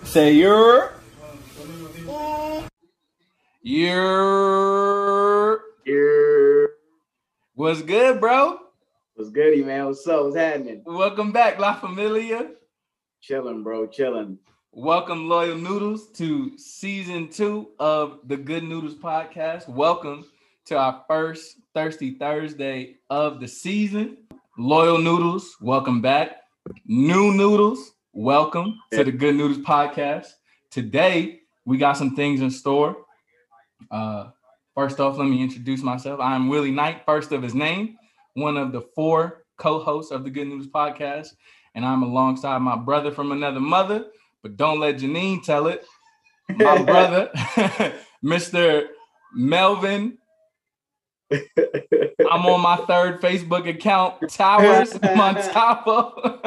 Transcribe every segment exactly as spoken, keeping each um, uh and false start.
Say you're. You're. You're. What's good, bro? What's goody, man? What's up? What's happening? Welcome back, La Familia. Chilling, bro. Chilling. Welcome, Loyal Noodles, to season two of the Good Noodles podcast. Welcome to our first Thirsty Thursday of the season. Loyal Noodles, welcome back. New Noodles, welcome to the Good Noodles podcast. Today, we got some things in store. Uh, first off, let me introduce myself. I'm Willie Knight, first of his name, one of the four co-hosts of the Good Noodles podcast, and I'm alongside my brother from another mother, but don't let Janine tell it. My brother, Mister Melvin. I'm on my third Facebook account, Towers Montalvo.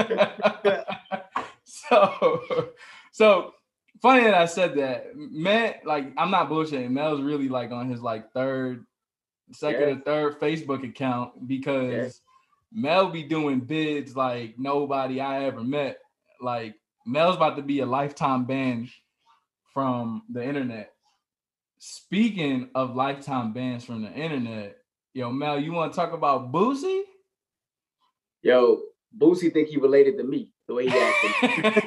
so, so funny that I said that. Man, like, I'm not bullshitting. Mel's really like on his like third, second yeah. or third Facebook account because yeah. Mel be doing bids like nobody I ever met. Like, Mel's about to be a lifetime ban from the internet. Speaking of lifetime bans from the internet, yo, Mel, you want to talk about Boosie? Yo, Boosie think he related to me the way he acted.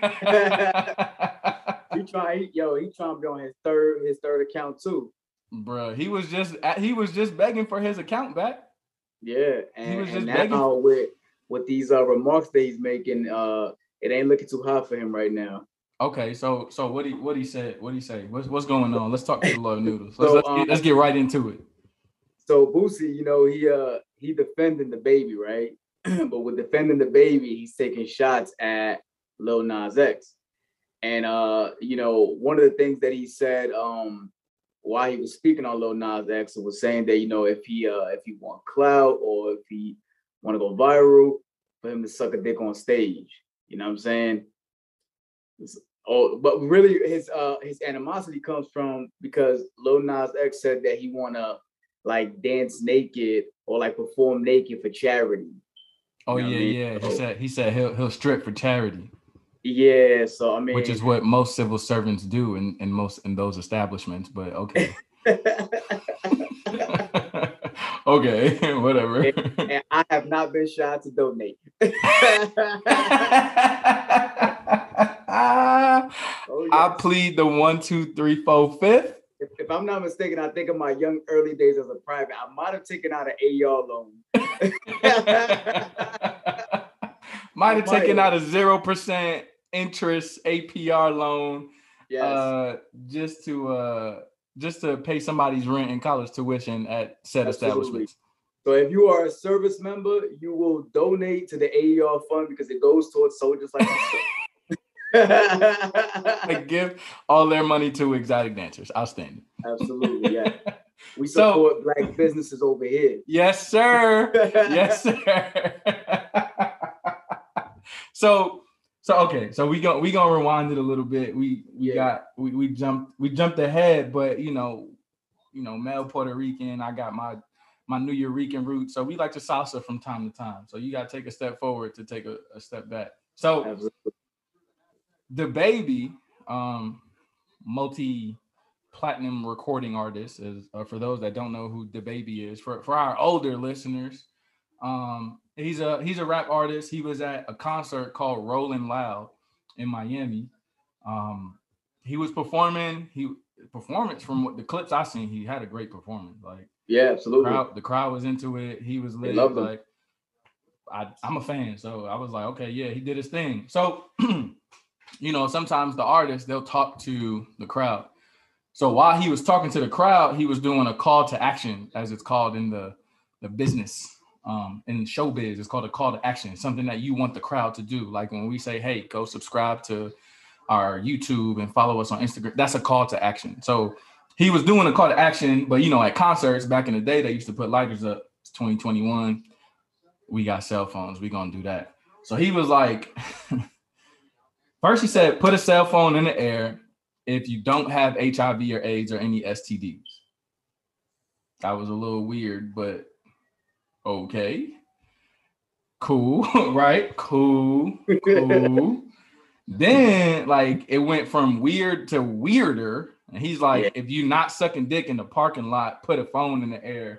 he trying, yo, he trying to be on his third, his third account too. Bro, he was just he was just begging for his account back. Yeah, and, he was just and begging now for- with with these uh, remarks that he's making, uh, it ain't looking too hot for him right now. Okay, so so what he what he said, what he say? What's what's going on? Let's talk to the Loyal Noodles. Let's so, let's, um, get, let's get right into it. So Boosie, you know, he uh he defending the baby, right? But with defending the baby, he's taking shots at Lil Nas X. And uh, you know, one of the things that he said um while he was speaking on Lil Nas X was saying that, you know, if he uh if he want clout or if he want to go viral, for him to suck a dick on stage. You know what I'm saying? It's, oh, but really his uh his animosity comes from because Lil Nas X said that he wanna like dance naked or like perform naked for charity. Oh, you know yeah, I mean? yeah. So, he said he said he'll he'll strip for charity. Yeah, so I mean, which is what most civil servants do in, in most in those establishments, but okay. Okay, whatever. And, and I have not been shy to donate. oh, yeah. I plead the one, two, three, four, fifth. If, if I'm not mistaken, I think of my young early days as a private, I might have taken out an A R loan. might have taken out a zero percent interest A P R loan. Yes. Uh, just to uh, just to pay somebody's rent and college tuition at said Absolutely. Establishments. So if you are a service member, you will donate to the A E R fund because it goes towards soldiers like yourself. They give all their money to exotic dancers. Outstanding. Absolutely, yeah. We support so, black businesses over here. Yes, sir. Yes, sir. so, so okay. So we go. We gonna rewind it a little bit. We we yeah. got we we jumped we jumped ahead, but you know, you know, Mel Puerto Rican. I got my my New Yorican roots. So we like to salsa from time to time. So you got to take a step forward to take a, a step back. So. Absolutely. The Baby, um, multi-platinum recording artist, is uh, for those that don't know who The Baby is. For for our older listeners, um, he's a he's a rap artist. He was at a concert called Rolling Loud in Miami. Um, he was performing. He performance from what the clips I seen, he had a great performance. Like yeah, absolutely. The crowd, the crowd was into it. He was lit. Like I, I'm a fan, so I was like, okay, yeah, he did his thing. So. You know, sometimes the artists, they'll talk to the crowd. So while he was talking to the crowd, he was doing a call to action, as it's called in the, the business, um, in showbiz. It's called a call to action, something that you want the crowd to do. Like when we say, hey, go subscribe to our YouTube and follow us on Instagram. That's a call to action. So he was doing a call to action, but, you know, at concerts back in the day, they used to put lighters up. It's twenty twenty-one. We got cell phones. We're going to do that. So he was like... First, he said, put a cell phone in the air if you don't have H I V or AIDS or any S T Ds. That was a little weird, but okay. Cool, right? Cool, cool. Then like it went from weird to weirder. And he's like, yeah. if you're not sucking dick in the parking lot, put a phone in the air.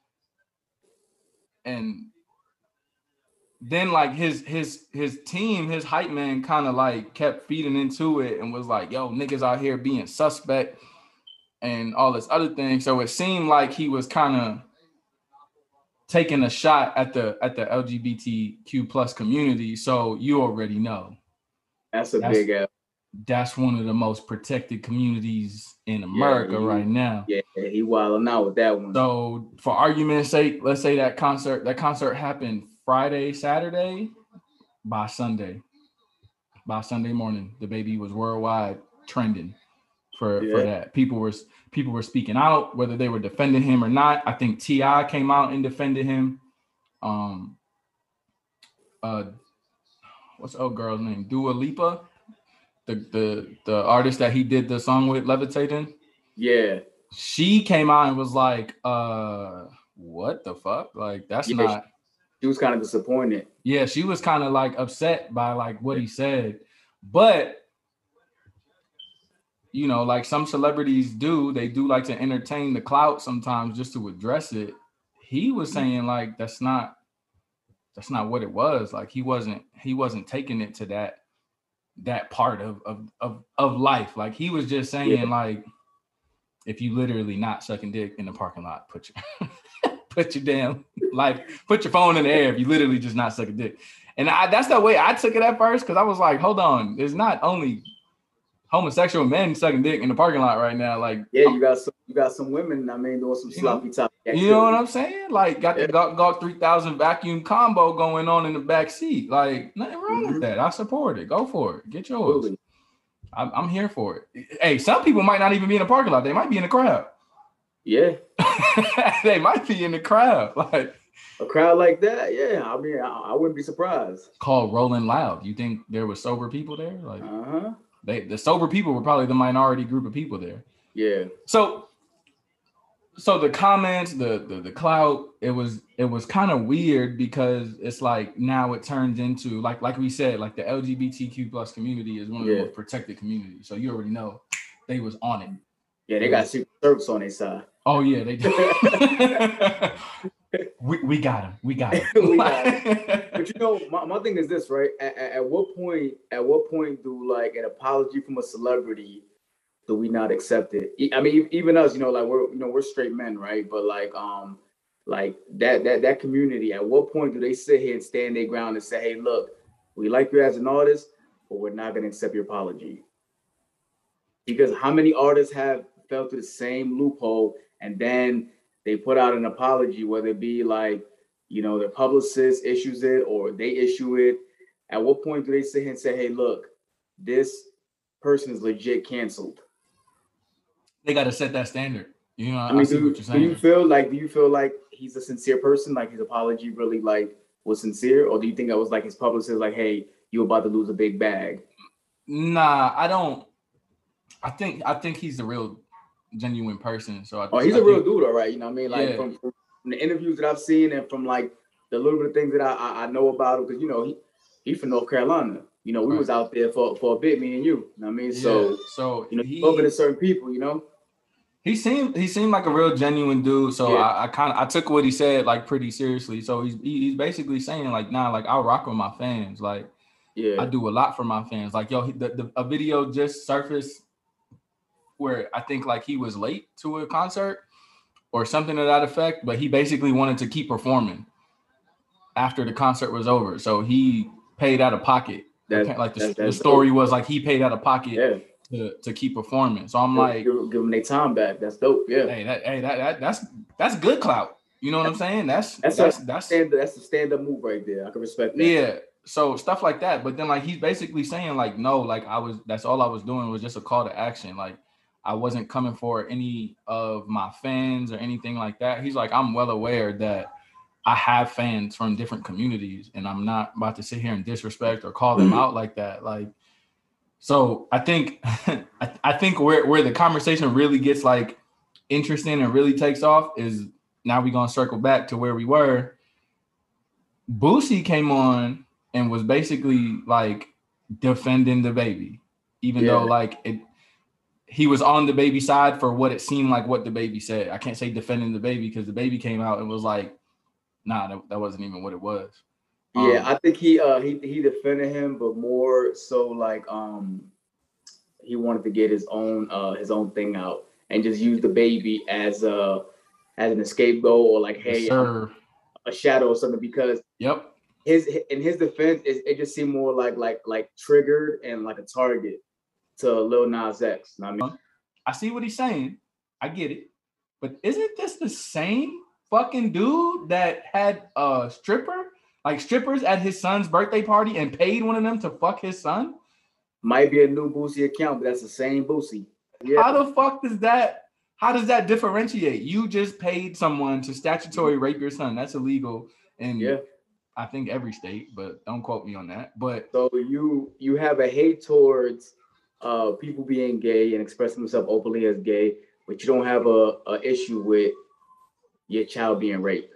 And then like his his his team, his hype man kind of like kept feeding into it and was like, yo, niggas out here being suspect and all this other thing. So it seemed like he was kind of taking a shot at the at the L G B T Q plus community. So you already know. That's a that's, big L. That's one of the most protected communities in America yeah, he, right now. Yeah, he wilding out with that one. So for argument's sake, let's say that concert, that concert happened Friday, Saturday. By Sunday. By Sunday morning, the baby was worldwide trending for, yeah. for that. People were people were speaking out, whether they were defending him or not. I think T I came out and defended him. Um uh what's the old girl's name? Dua Lipa. The, the the artist that he did the song with, Levitating. Yeah. She came out and was like, uh, what the fuck? Like, that's yeah, not. She was kind of disappointed. Yeah, she was kind of like upset by like what he said. But, you know, like some celebrities do, they do like to entertain the clout sometimes just to address it. He was saying like, that's not, that's not what it was. Like he wasn't, he wasn't taking it to that. that part of, of of of life. Like he was just saying yeah. like if you literally not sucking dick in the parking lot, put your put your damn life, put your phone in the air if you literally just not sucking dick. And I, that's the way I took it at first, because I was like, hold on, there's not only homosexual men sucking dick in the parking lot right now. Like yeah, you got some you got some women, I mean, doing some sloppy know, top. You know what I'm saying? Like got yeah. the Gawk Gawk three thousand vacuum combo going on in the back seat. Like nothing wrong mm-hmm. with that. I support it. Go for it. Get yours. Absolutely. I'm, I'm here for it. Hey, some people might not even be in the parking lot. They might be in the crowd. Yeah. They might be in the crowd. Like a crowd like that, yeah. I mean, I, I wouldn't be surprised. Called Rolling Loud. You think there were sober people there? Like uh-huh. They the sober people were probably the minority group of people there. Yeah. So so the comments, the the the clout, it was it was kind of weird because it's like now it turns into like like we said, like the L G B T Q plus community is one of yeah. the most protected communities. So you already know they was on it. Yeah, they got Secret Service on their side. Oh yeah, they do. we we got him. We got him. we got him. But you know, my, my thing is this, right? At, at, at what point, at what point do like an apology from a celebrity do we not accept it? I mean, even us, you know, like we're you know we're straight men, right? But like um like that that that community, at what point do they sit here and stand their ground and say, hey, look, we like you as an artist, but we're not gonna accept your apology? Because how many artists have fell through the same loophole and then they put out an apology, whether it be like, you know, their publicist issues it or they issue it. At what point do they sit here and say, hey, look, this person is legit canceled? They got to set that standard. You know, I, I mean, I see do, what you're saying. Do you feel like, do you feel like he's a sincere person? Like his apology really like was sincere? Or do you think that was like his publicist, like, hey, you're about to lose a big bag? Nah, I don't. I think, I think he's the real genuine person. So I, oh, he's I a real think, dude, all right. You know what I mean? Like yeah. from, from the interviews that I've seen and from like the little bit of things that I I, I know about him, because you know he he from North Carolina. You know, we right. was out there for, for a bit, me and you. You know what I mean? Yeah. So so you know, he talking to certain people, you know. He seemed he seemed like a real genuine dude. So yeah. I, I kind of I took what he said like pretty seriously. So he's he's basically saying like, nah, like I rock with my fans. Like yeah, I do a lot for my fans. Like yo, the, the a video just surfaced where I think like he was late to a concert or something to that effect, but he basically wanted to keep performing after the concert was over. So he paid out of pocket. That, like the, that, the story dope. was like he paid out of pocket yeah. to, to keep performing. So I'm give, like, give, give them their time back. That's dope. Yeah. Hey, that hey that, that that's that's good clout. You know what I'm saying? That's that's that's a, that's stand, that's the stand up move right there. I can respect that. Yeah. So stuff like that. But then like he's basically saying like, no, like I was that's all I was doing was just a call to action. Like I wasn't coming for any of my fans or anything like that. He's like, I'm well aware that I have fans from different communities and I'm not about to sit here and disrespect or call them out like that. Like, so I think, I, I think where, where the conversation really gets like interesting and really takes off is now we're going to circle back to where we were. Boosie came on and was basically like defending the baby, even Yeah. though like it, he was on the baby side for what it seemed like what the baby said. I can't say defending the baby because the baby came out and was like, nah, that, that wasn't even what it was. Yeah, um, I think he uh he he defended him, but more so like um he wanted to get his own uh his own thing out and just use the baby as a as an scapegoat or like, hey, yes, I'm a shadow or something, because yep. His in his defense, it, it just seemed more like like like triggered and like a target to Lil Nas X. I mean, I see what he's saying. I get it, but isn't this the same fucking dude that had a stripper, like strippers at his son's birthday party and paid one of them to fuck his son? Might be a new Boosie account, but that's the same Boosie. Yeah. How the fuck does that? How does that differentiate? You just paid someone to statutory rape your son. That's illegal. And yeah. I think every state, but don't quote me on that. But so you you have a hate towards uh people being gay and expressing themselves openly as gay, but you don't have a, a issue with your child being raped.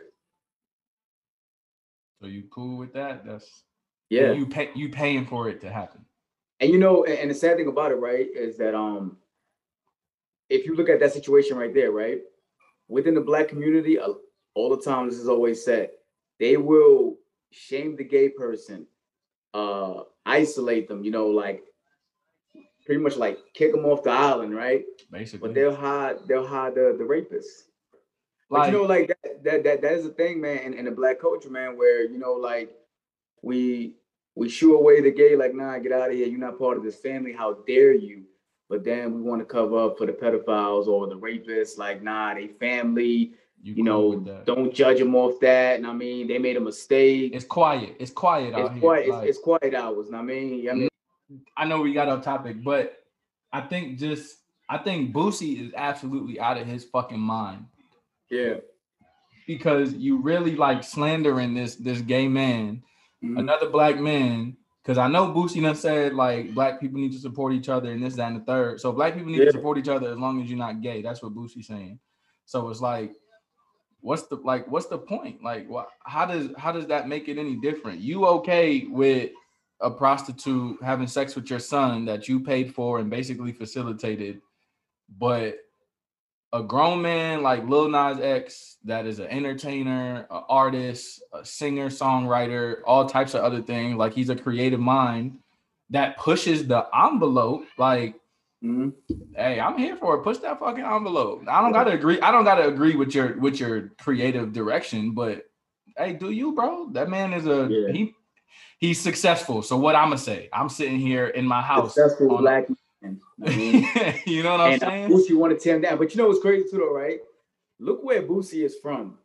So you cool with that? That's yeah. You pay you paying for it to happen. And you know, and the sad thing about it, right, is that um if you look at that situation right there, right, within the Black community, all the time this is always said, they will shame the gay person, uh, isolate them, you know, like pretty much like kick them off the island, right? Basically. But they'll hide, they'll hide the, the rapists. But like, you know, like that, that, that, that is a thing, man, in, in the Black culture, man, where, you know, like we, we shoo away the gay, like, nah, get out of here. You're not part of this family. How dare you? But then we want to cover up for the pedophiles or the rapists, like, nah, they family. You, you cool know, don't judge them off that. And I mean, they made a mistake. It's quiet. It's quiet out it's here. Quiet. Like, it's, it's quiet hours. I mean, I mean, I know we got off topic, but I think just I think Boosie is absolutely out of his fucking mind. Yeah. Because you really like slandering this this gay man, mm-hmm. another Black man. Because I know Boosie done said like Black people need to support each other and this, that, and the third. So Black people need yeah. to support each other as long as you're not gay. That's what Boosie's saying. So it's like, what's the like? What's the point? Like, what? How does how does that make it any different? You okay with a prostitute having sex with your son that you paid for and basically facilitated, but a grown man like Lil Nas X that is an entertainer, an artist, a singer, songwriter, all types of other things, like he's a creative mind that pushes the envelope, like, mm-hmm. hey, I'm here for it. Push that fucking envelope. I don't gotta agree. I don't gotta agree with your with your creative direction, but hey, do you, bro? That man is a yeah. he he's successful. So what I'm gonna say? I'm sitting here in my house. Successful on, Black man. I mean, you know what I'm and saying? Boosie wanted to tear him down, but you know what's crazy too, though, right? Look where Boosie is from,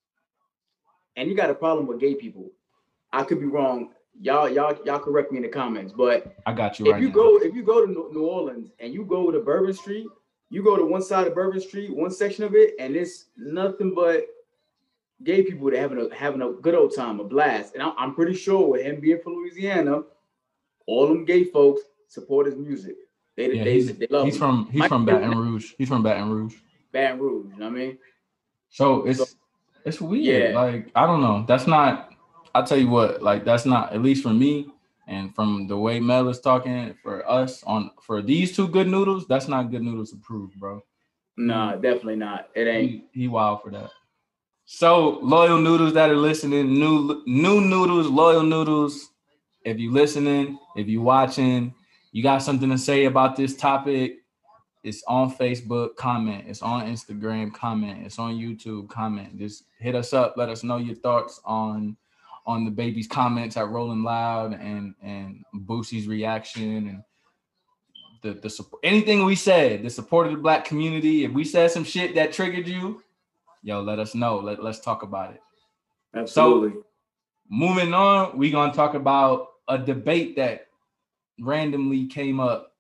and you got a problem with gay people. I could be wrong. Y'all, y'all, y'all correct me in the comments, but I got you. If right you now. go, if you go to New Orleans and you go to Bourbon Street, you go to one side of Bourbon Street, one section of it, and it's nothing but gay people that having a having a good old time, a blast. And I'm, I'm pretty sure with him being from Louisiana, all them gay folks support his music. They, yeah, they, he's, they love he's him. from he's Mike, from Baton Rouge. He's from Baton Rouge. Baton Rouge, you know what I mean? So it's so, it's weird. Yeah. Like, I don't know. That's not. I'll tell you what. Like, that's not, at least for me. And from the way Mel is talking, for us on for these two good noodles, that's not good noodles approved, bro. Nah, he, definitely not. It ain't. He, he wild for that. So loyal noodles that are listening, new new noodles, loyal noodles. If you listening, if you watching, you got something to say about this topic, it's on Facebook, comment. It's on Instagram, comment. It's on YouTube, comment. Just hit us up. Let us know your thoughts on. on the baby's comments at Rolling Loud and and Boosie's reaction and the the support, anything we said, the support of the Black community. If we said some shit that triggered you, yo, let us know. Let, let's talk about it. Absolutely. So moving on, we're gonna talk about a debate that randomly came up,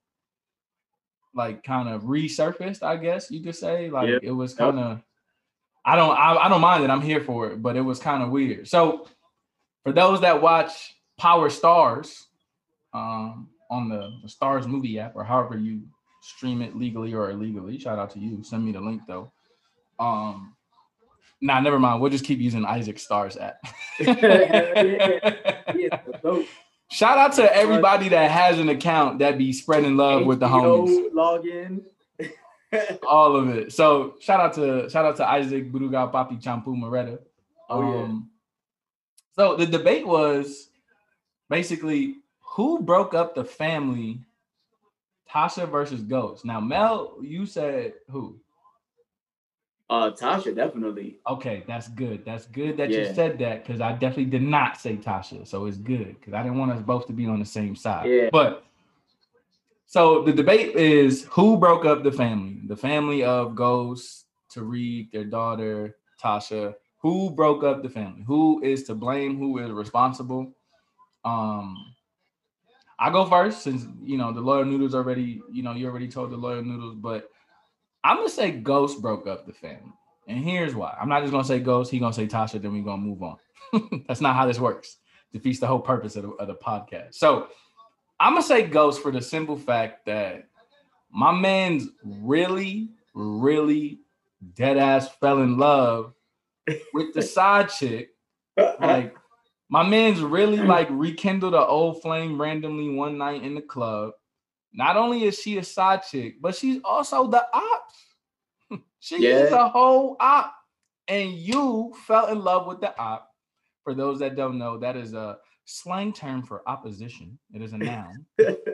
like kind of resurfaced, I guess you could say. Like yep. It was kind of, I don't I, I don't mind it. I'm here for it, but it was kind of weird. So for those that watch Power Stars um, on the, the Stars movie app or however you stream it legally or illegally, shout out to you. Send me the link though. Um, nah, never mind. We'll just keep using Isaac Stars app. yeah, yeah, Shout out to everybody that has an account that be spreading love H B O with the homies. Login. All of it. So shout out to shout out to Isaac Buruga Papi Champu Moretta. Oh yeah. Um, so the debate was basically who broke up the family, Tasha versus Ghost. Now, Mel, you said who? Uh, Tasha, definitely. Okay, that's good. That's good that yeah. you said that because I definitely did not say Tasha. So it's good because I didn't want us both to be on the same side. Yeah. But so the debate is who broke up the family? The family of Ghost, Tariq, their daughter, Tasha. Who broke up the family? Who is to blame? Who is responsible? Um, I go first since, you know, the Loyal Noodles already, you know, you already told the Loyal Noodles, but I'm going to say Ghost broke up the family. And here's why. I'm not just going to say Ghost. He's going to say Tasha, then we're going to move on. That's not how this works. Defeats the whole purpose of the, of the podcast. So I'm going to say Ghost for the simple fact that my man's really, really dead ass fell in love with the side chick. Like, my man's really like rekindled an old flame randomly one night in the club. Not only is she a side chick, but she's also the ops. She yeah. is a whole op. And you fell in love with the op. For those that don't know, that is a slang term for opposition. It is a noun.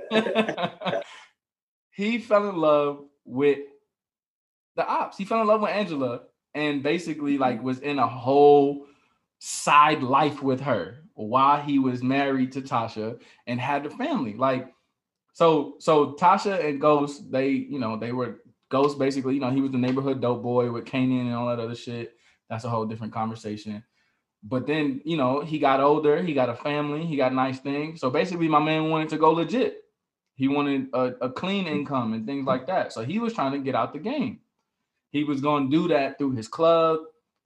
He fell in love with the ops. He fell in love with Angela and basically like was in a whole side life with her while he was married to Tasha and had a family. Like, so, so Tasha and Ghost, they, you know, they were Ghost basically, you know, he was the neighborhood dope boy with Kanan and all that other shit. That's a whole different conversation. But then, you know, he got older, he got a family, he got nice things. So basically my man wanted to go legit. He wanted a, a clean income and things like that. So he was trying to get out the game. He was going to do that through his club.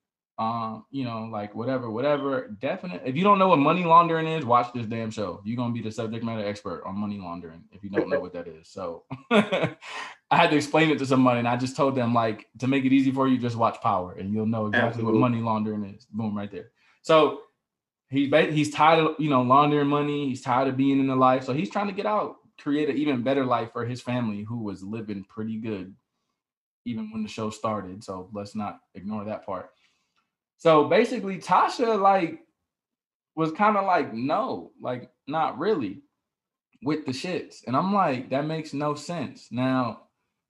Um, you know, like whatever, whatever. Definitely. If you don't know what money laundering is, watch this damn show. You're gonna be the subject matter expert on money laundering if you don't know what that is. So I had to explain it to somebody, and I just told them, like, to make it easy for you, just watch Power, and you'll know exactly Absolutely. What money laundering is. Boom, right there. So he's he's tired of, you know, laundering money. He's tired of being in the life, so he's trying to get out, create an even better life for his family, who was living pretty good even when the show started. So let's not ignore that part. So basically, Tasha, like, was kind of like, no, like, not really with the shits. And I'm like, that makes no sense. Now,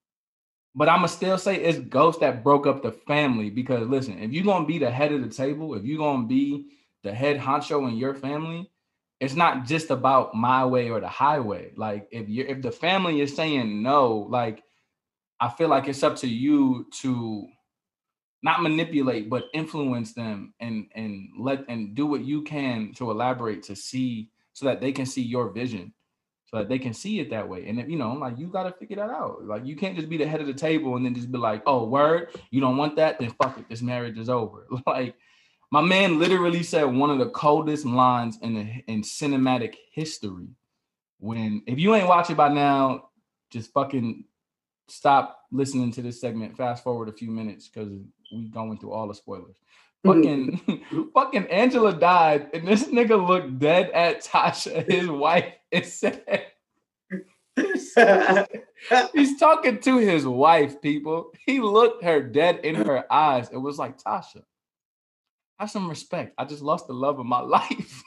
but I'm going to still say it's Ghost that broke up the family because, listen, if you're going to be the head of the table, if you're going to be the head honcho in your family, it's not just about my way or the highway. Like, if you if the family is saying no, like, I feel like it's up to you to not manipulate, but influence them and and let and do what you can to elaborate to see so that they can see your vision, so that they can see it that way. And if you know, like, you got to figure that out. Like, you can't just be the head of the table and then just be like, oh, word, you don't want that, then fuck it, this marriage is over. Like, my man literally said one of the coldest lines in the in cinematic history. When if you ain't watch it by now, just fucking stop listening to this segment. Fast forward a few minutes because we going through all the spoilers. Fucking, fucking Angela died, and this nigga looked dead at Tasha, his wife, and said, he's talking to his wife, people. He looked her dead in her eyes. It was like, Tasha, have some respect. I just lost the love of my life.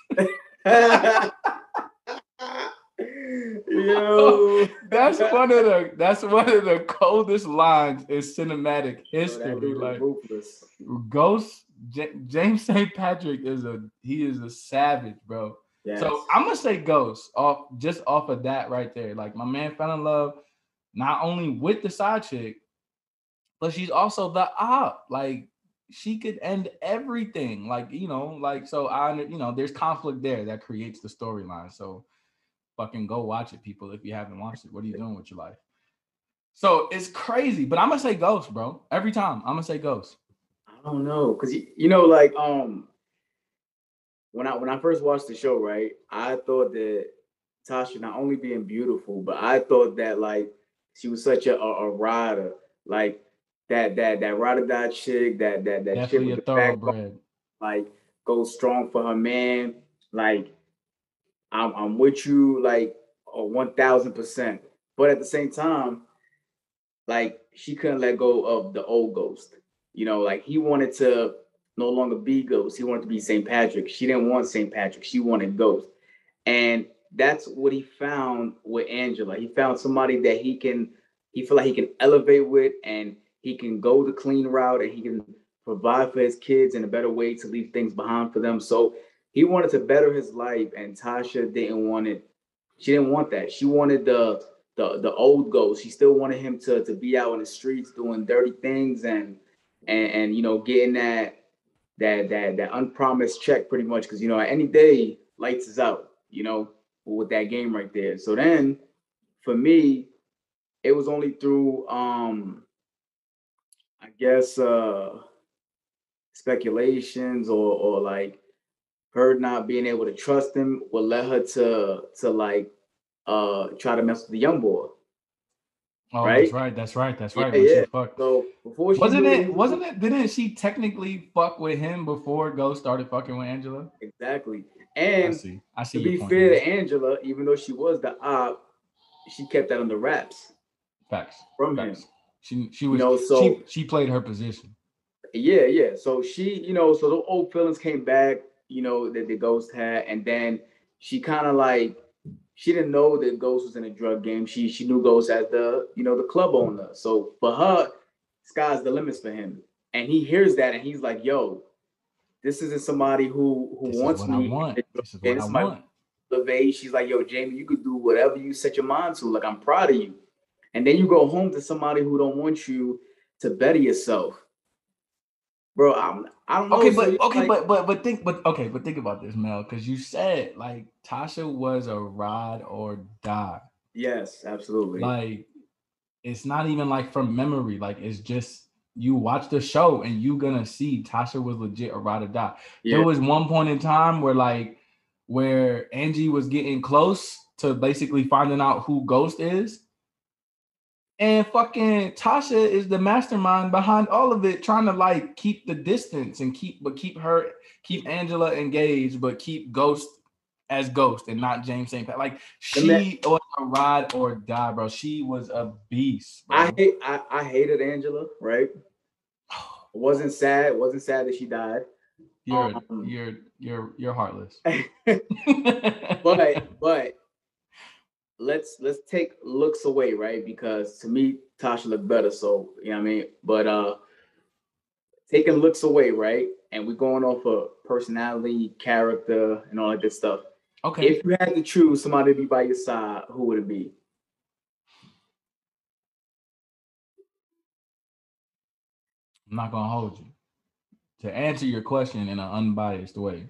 Yo, that's one of the that's one of the coldest lines in cinematic history. Yo, like, ruthless. Ghost J- James Saint Patrick is a he is a savage, bro. Yes. So I'm gonna say Ghost off just off of that right there. Like, my man fell in love not only with the side chick, but she's also the op. Like, she could end everything. Like, you know, like, so I you know there's conflict there that creates the storyline. So fucking go watch it, people, if you haven't watched it. What are you doing with your life? So it's crazy, but I'm gonna say Ghost, bro. Every time I'm gonna say Ghost. I don't know, because you know, like, um, when I when I first watched the show, right, I thought that Tasha not only being beautiful, but I thought that, like, she was such a, a, a rider, like that that that ride or die chick, that that that Definitely chick with a thoroughbred, like, go strong for her man, like. I'm I'm with you like one thousand percent. But at the same time, like she couldn't let go of the old Ghost. You know, like he wanted to no longer be Ghost. He wanted to be Saint Patrick. She didn't want Saint Patrick. She wanted Ghost. And that's what he found with Angela. He found somebody that he can he feel like he can elevate with, and he can go the clean route, and he can provide for his kids in a better way to leave things behind for them. So he wanted to better his life, and Tasha didn't want it. She didn't want that. She wanted the the the old Ghost. She still wanted him to to be out in the streets doing dirty things and and and you know getting that that that that unpromised check pretty much, because you know at any day lights is out, you know, with that game right there. So then for me, it was only through um I guess uh speculations or or like her not being able to trust him what led her to to like uh try to mess with the young boy. Oh, Right? that's right. That's right. That's Yeah, right. When she yeah. fucked. So before she Wasn't knew that he it? was Wasn't it? Didn't she technically fuck with him before Ghost started fucking with Angela? exactly. I And see. I see to your be point fair now. to Angela, even though she was the op, she kept that under wraps Facts. from Facts. him. She she You was know, she so she played her position. yeah, yeah. So she, you know, so the old feelings came back, you know, that the ghost had, and then she kind of like she didn't know that Ghost was in a drug game. She she knew Ghost as the, you know, the club owner. So for her, sky's the limits for him. And he hears that and he's like, yo, this isn't somebody who who This is wants what I me. want. This is And what this I is my want. elevate. She's like, yo, Jamie, you could do whatever you set your mind to. Like, I'm proud of you. And then you go home to somebody who don't want you to better yourself. Bro, I'm I don't know. Okay, So but you're okay, like, but but but think but okay, but think about this, Mel, because you said like Tasha was a ride or die. yes, absolutely. Like it's not even like from memory. Like it's just you watch the show and you gonna see Tasha was legit a ride or die. There Yeah. was one point in time where like where Angie was getting close to basically finding out who Ghost is. And fucking Tasha is the mastermind behind all of it, trying to like keep the distance and keep, but keep her, keep Angela engaged, but keep Ghost as Ghost and not James Saint Pat. Like she was a ride or die, bro. She was a beast, bro. I hate I, I hated Angela, right? It wasn't sad. It wasn't sad that she died. You're um, you're you're you're heartless. but but let's let's take looks away, right? Because to me, Tasha looked better. So you know what I mean. But uh taking looks away, right? And we're going off of personality, character, and all that good stuff. Okay. If you had to choose somebody to be by your side, who would it be? I'm not gonna hold you. To answer your question in an unbiased way,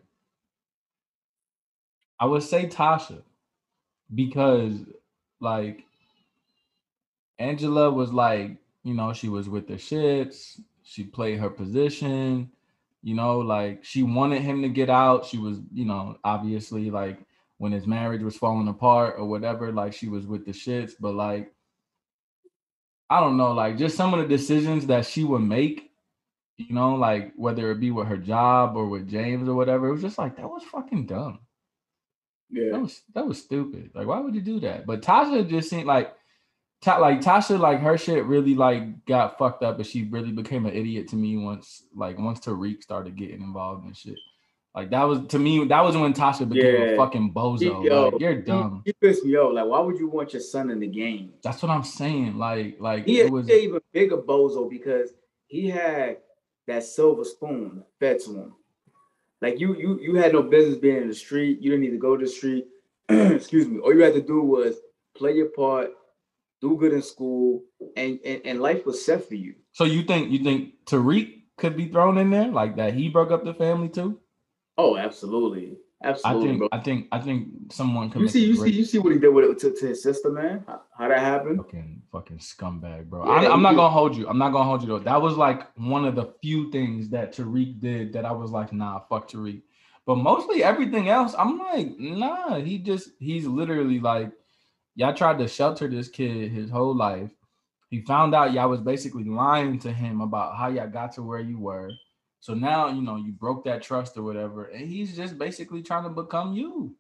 I would say Tasha because like Angela was like, you know, she was with the shits. She played her position, you know, like she wanted him to get out. She was, you know, obviously like when his marriage was falling apart or whatever, like she was with the shits. But like, I don't know, like just some of the decisions that she would make, you know, like whether it be with her job or with James or whatever, it was just like that was fucking dumb. Yeah, that was that was stupid. Like, why would you do that? But Tasha just seemed like, Ta- like Tasha, like her shit really like got fucked up, and she really became an idiot to me once, like once Tariq started getting involved and shit. Like that was to me, that was when Tasha became yeah. a fucking bozo. She, yo, like you're dumb. You pissed me off. Like, why would you want your son in the game? That's what I'm saying. Like, like he it was even bigger bozo because he had that silver spoon fed to him. Like you, you, you had no business being in the street. You didn't need to go to the street. Excuse me. All you had to do was play your part, do good in school, and, and and life was set for you. So you think you think Tariq could be thrown in there like that? He broke up the family too. Oh, absolutely, absolutely. I think bro. I think I think someone can. You see, you great... see, you see what he did with it to, to his sister, man. How, how that happened? Fucking fucking scumbag, bro. Yeah, I'm, I'm not did. gonna hold you. I'm not gonna hold you though. That was like one of the few things that Tariq did that I was like, nah, fuck Tariq. But mostly everything else, I'm like, nah. He just he's literally like, y'all tried to shelter this kid his whole life. He found out y'all was basically lying to him about how y'all got to where you were. So now, you know, you broke that trust or whatever. And he's just basically trying to become you.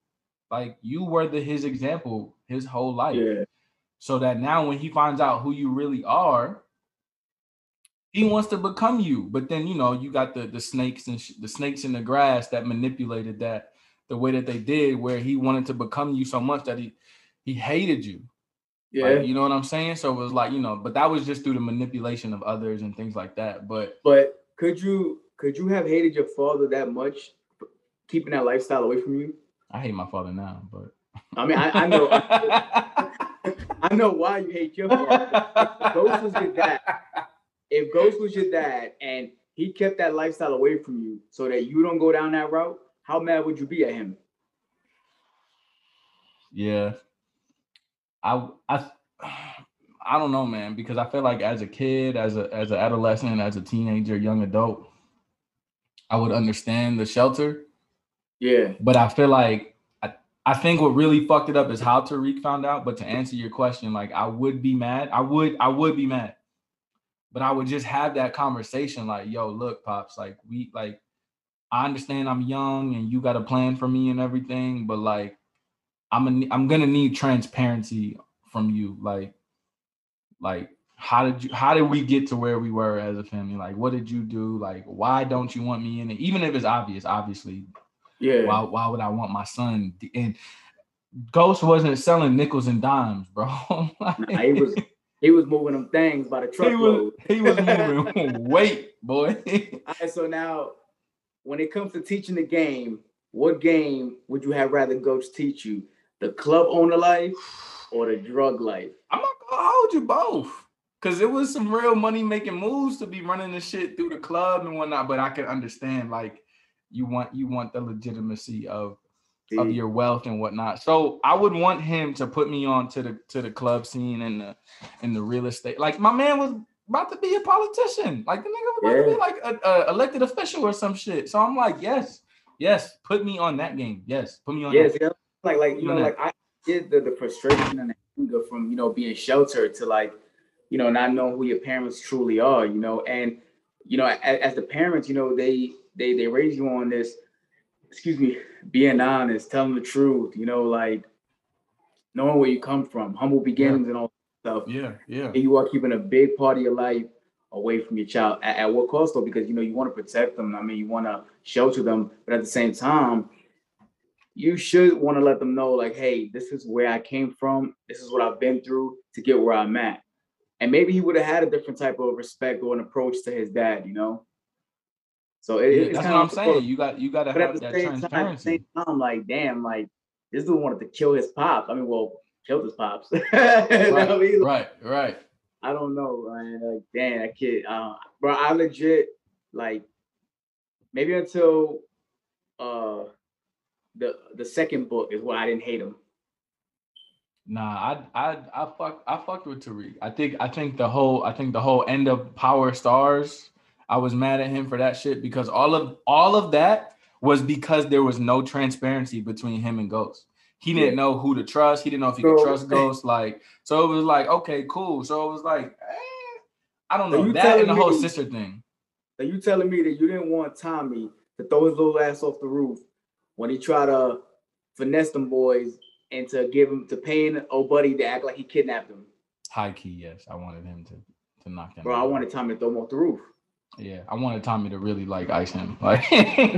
Like you were the his example his whole life. Yeah. So that now when he finds out who you really are, he wants to become you. But then, you know, you got the the snakes and sh- the snakes in the grass that manipulated that the way that they did, where he wanted to become you so much that he he hated you. Yeah. Like, you know what I'm saying? So it was like, you know, but that was just through the manipulation of others and things like that. But but could you could you have hated your father that much, keeping that lifestyle away from you? I hate my father now, but I mean, I, I know I know why you hate your father. If Ghost was your dad, if Ghost was your dad and he kept that lifestyle away from you so that you don't go down that route, how mad would you be at him? Yeah. I I I don't know, man, because I feel like as a kid, as a as an adolescent, as a teenager, young adult, I would understand the shelter. Yeah. But I feel like I, I think what really fucked it up is how Tariq found out. But to answer your question, like I would be mad. I would I would be mad. But I would just have that conversation like, yo, look, Pops, like we like I understand I'm young and you got a plan for me and everything, but like I'm a, I'm gonna need transparency from you. Like, like how did you how did we get to where we were as a family? Like, what did you do? Like, why don't you want me in it? Even if it's obvious, obviously. Yeah. Why why would I want my son? And Ghost wasn't selling nickels and dimes, bro. Like, nah, he was he was moving them things by the truckload. He was, he was moving weight, boy. All right, so now when it comes to teaching the game, what game would you have rather Ghost teach you? The club owner life or the drug life? I'm not gonna hold you both. Cause it was some real money making moves to be running the shit through the club and whatnot. But I can understand like you want you want the legitimacy of See? of your wealth and whatnot. So I would want him to put me on to the to the club scene and the in the real estate. Like my man was about to be a politician. Like the nigga was about yeah. to be like a, a elected official or some shit. So I'm like, yes, yes, put me on that game. Yes, put me on yes, that. Yeah. Like like you know, like I did the, the frustration and the anger from you know being sheltered to like, you know, not knowing who your parents truly are, you know, and you know, as, as the parents, you know, they they they raise you on this, excuse me, being honest, telling the truth, you know, like knowing where you come from, humble beginnings yeah. and all that stuff. Yeah, yeah. And you are keeping a big part of your life away from your child. At, at what cost though? Because you know you want to protect them. I mean, you want to shelter them, but at the same time, you should want to let them know, like, hey, this is where I came from. This is what I've been through to get where I'm at. And maybe he would have had a different type of respect or an approach to his dad, you know. So it, yeah, it's that's what I'm saying. You got you got to have that transparency. Time, at the same time, like, damn, like this dude wanted to kill his pops. I mean, well, killed his pops. right, I mean, right, right. I don't know, man. Like, damn, that kid, uh, bro. I legit like maybe until uh the the second book is why I didn't hate him. Nah, I I I fuck I fucked with Tariq. I think I think the whole I think the whole end of Power Stars, I was mad at him for that shit because all of all of that was because there was no transparency between him and Ghost. He didn't yeah. know who to trust. He didn't know if he could trust Ghost. Like, so it was like, okay, cool. So it was like, eh, I don't know. So that and the me, whole sister thing. So you telling me that you didn't want Tommy to throw his little ass off the roof when he tried to finesse them boys and to give him to paying old buddy to act like he kidnapped him? High key, yes. I wanted him to to knock him Bro, out. I wanted Tommy to throw him off the roof. Yeah, I wanted Tommy to really like ice him. Like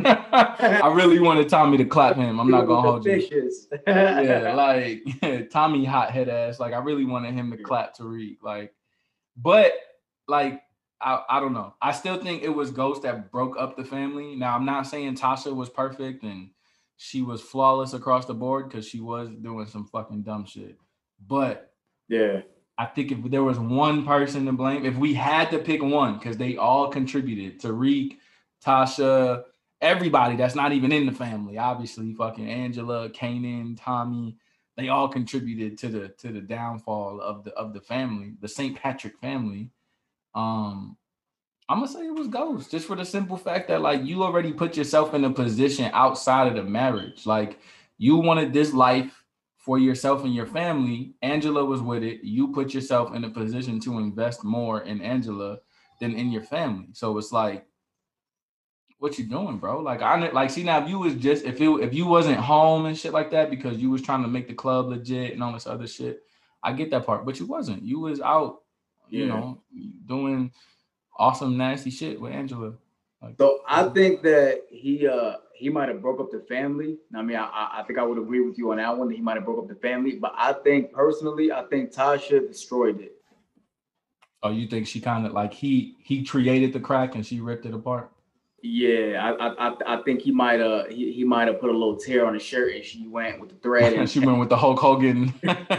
I really wanted Tommy to clap him. I'm not gonna hold you. Yeah, like yeah, Tommy hot head ass. Like I really wanted him to clap Tariq. Like, but like I, I don't know. I still think it was Ghost that broke up the family. Now I'm not saying Tasha was perfect and she was flawless across the board because she was doing some fucking dumb shit. But yeah. I think if there was one person to blame, if we had to pick one, because they all contributed, Tariq, Tasha, everybody that's not even in the family, obviously, fucking Angela, Kanan, Tommy, they all contributed to the to the downfall of the of the family, the Saint Patrick family. Um, I'm gonna say it was Ghost, just for the simple fact that like you already put yourself in a position outside of the marriage, like you wanted this life for yourself and your family. Angela was with it. You put yourself in a position to invest more in Angela than in your family. So it's like, what you doing, bro? Like I like see now if you was just if it if you wasn't home and shit like that because you was trying to make the club legit and all this other shit, I get that part, but you wasn't. You was out, you yeah. know, doing awesome nasty shit with Angela. Like, so I think that he uh he might have broke up the family. I mean, I I think I would agree with you on that one. That he might have broke up the family, but I think personally, I think Tasha destroyed it. Oh, you think she kind of like he he created the crack and she ripped it apart? Yeah, I I I think he might uh he, he might have put a little tear on his shirt and she went with the thread and she went with the Hulk Hogan. she went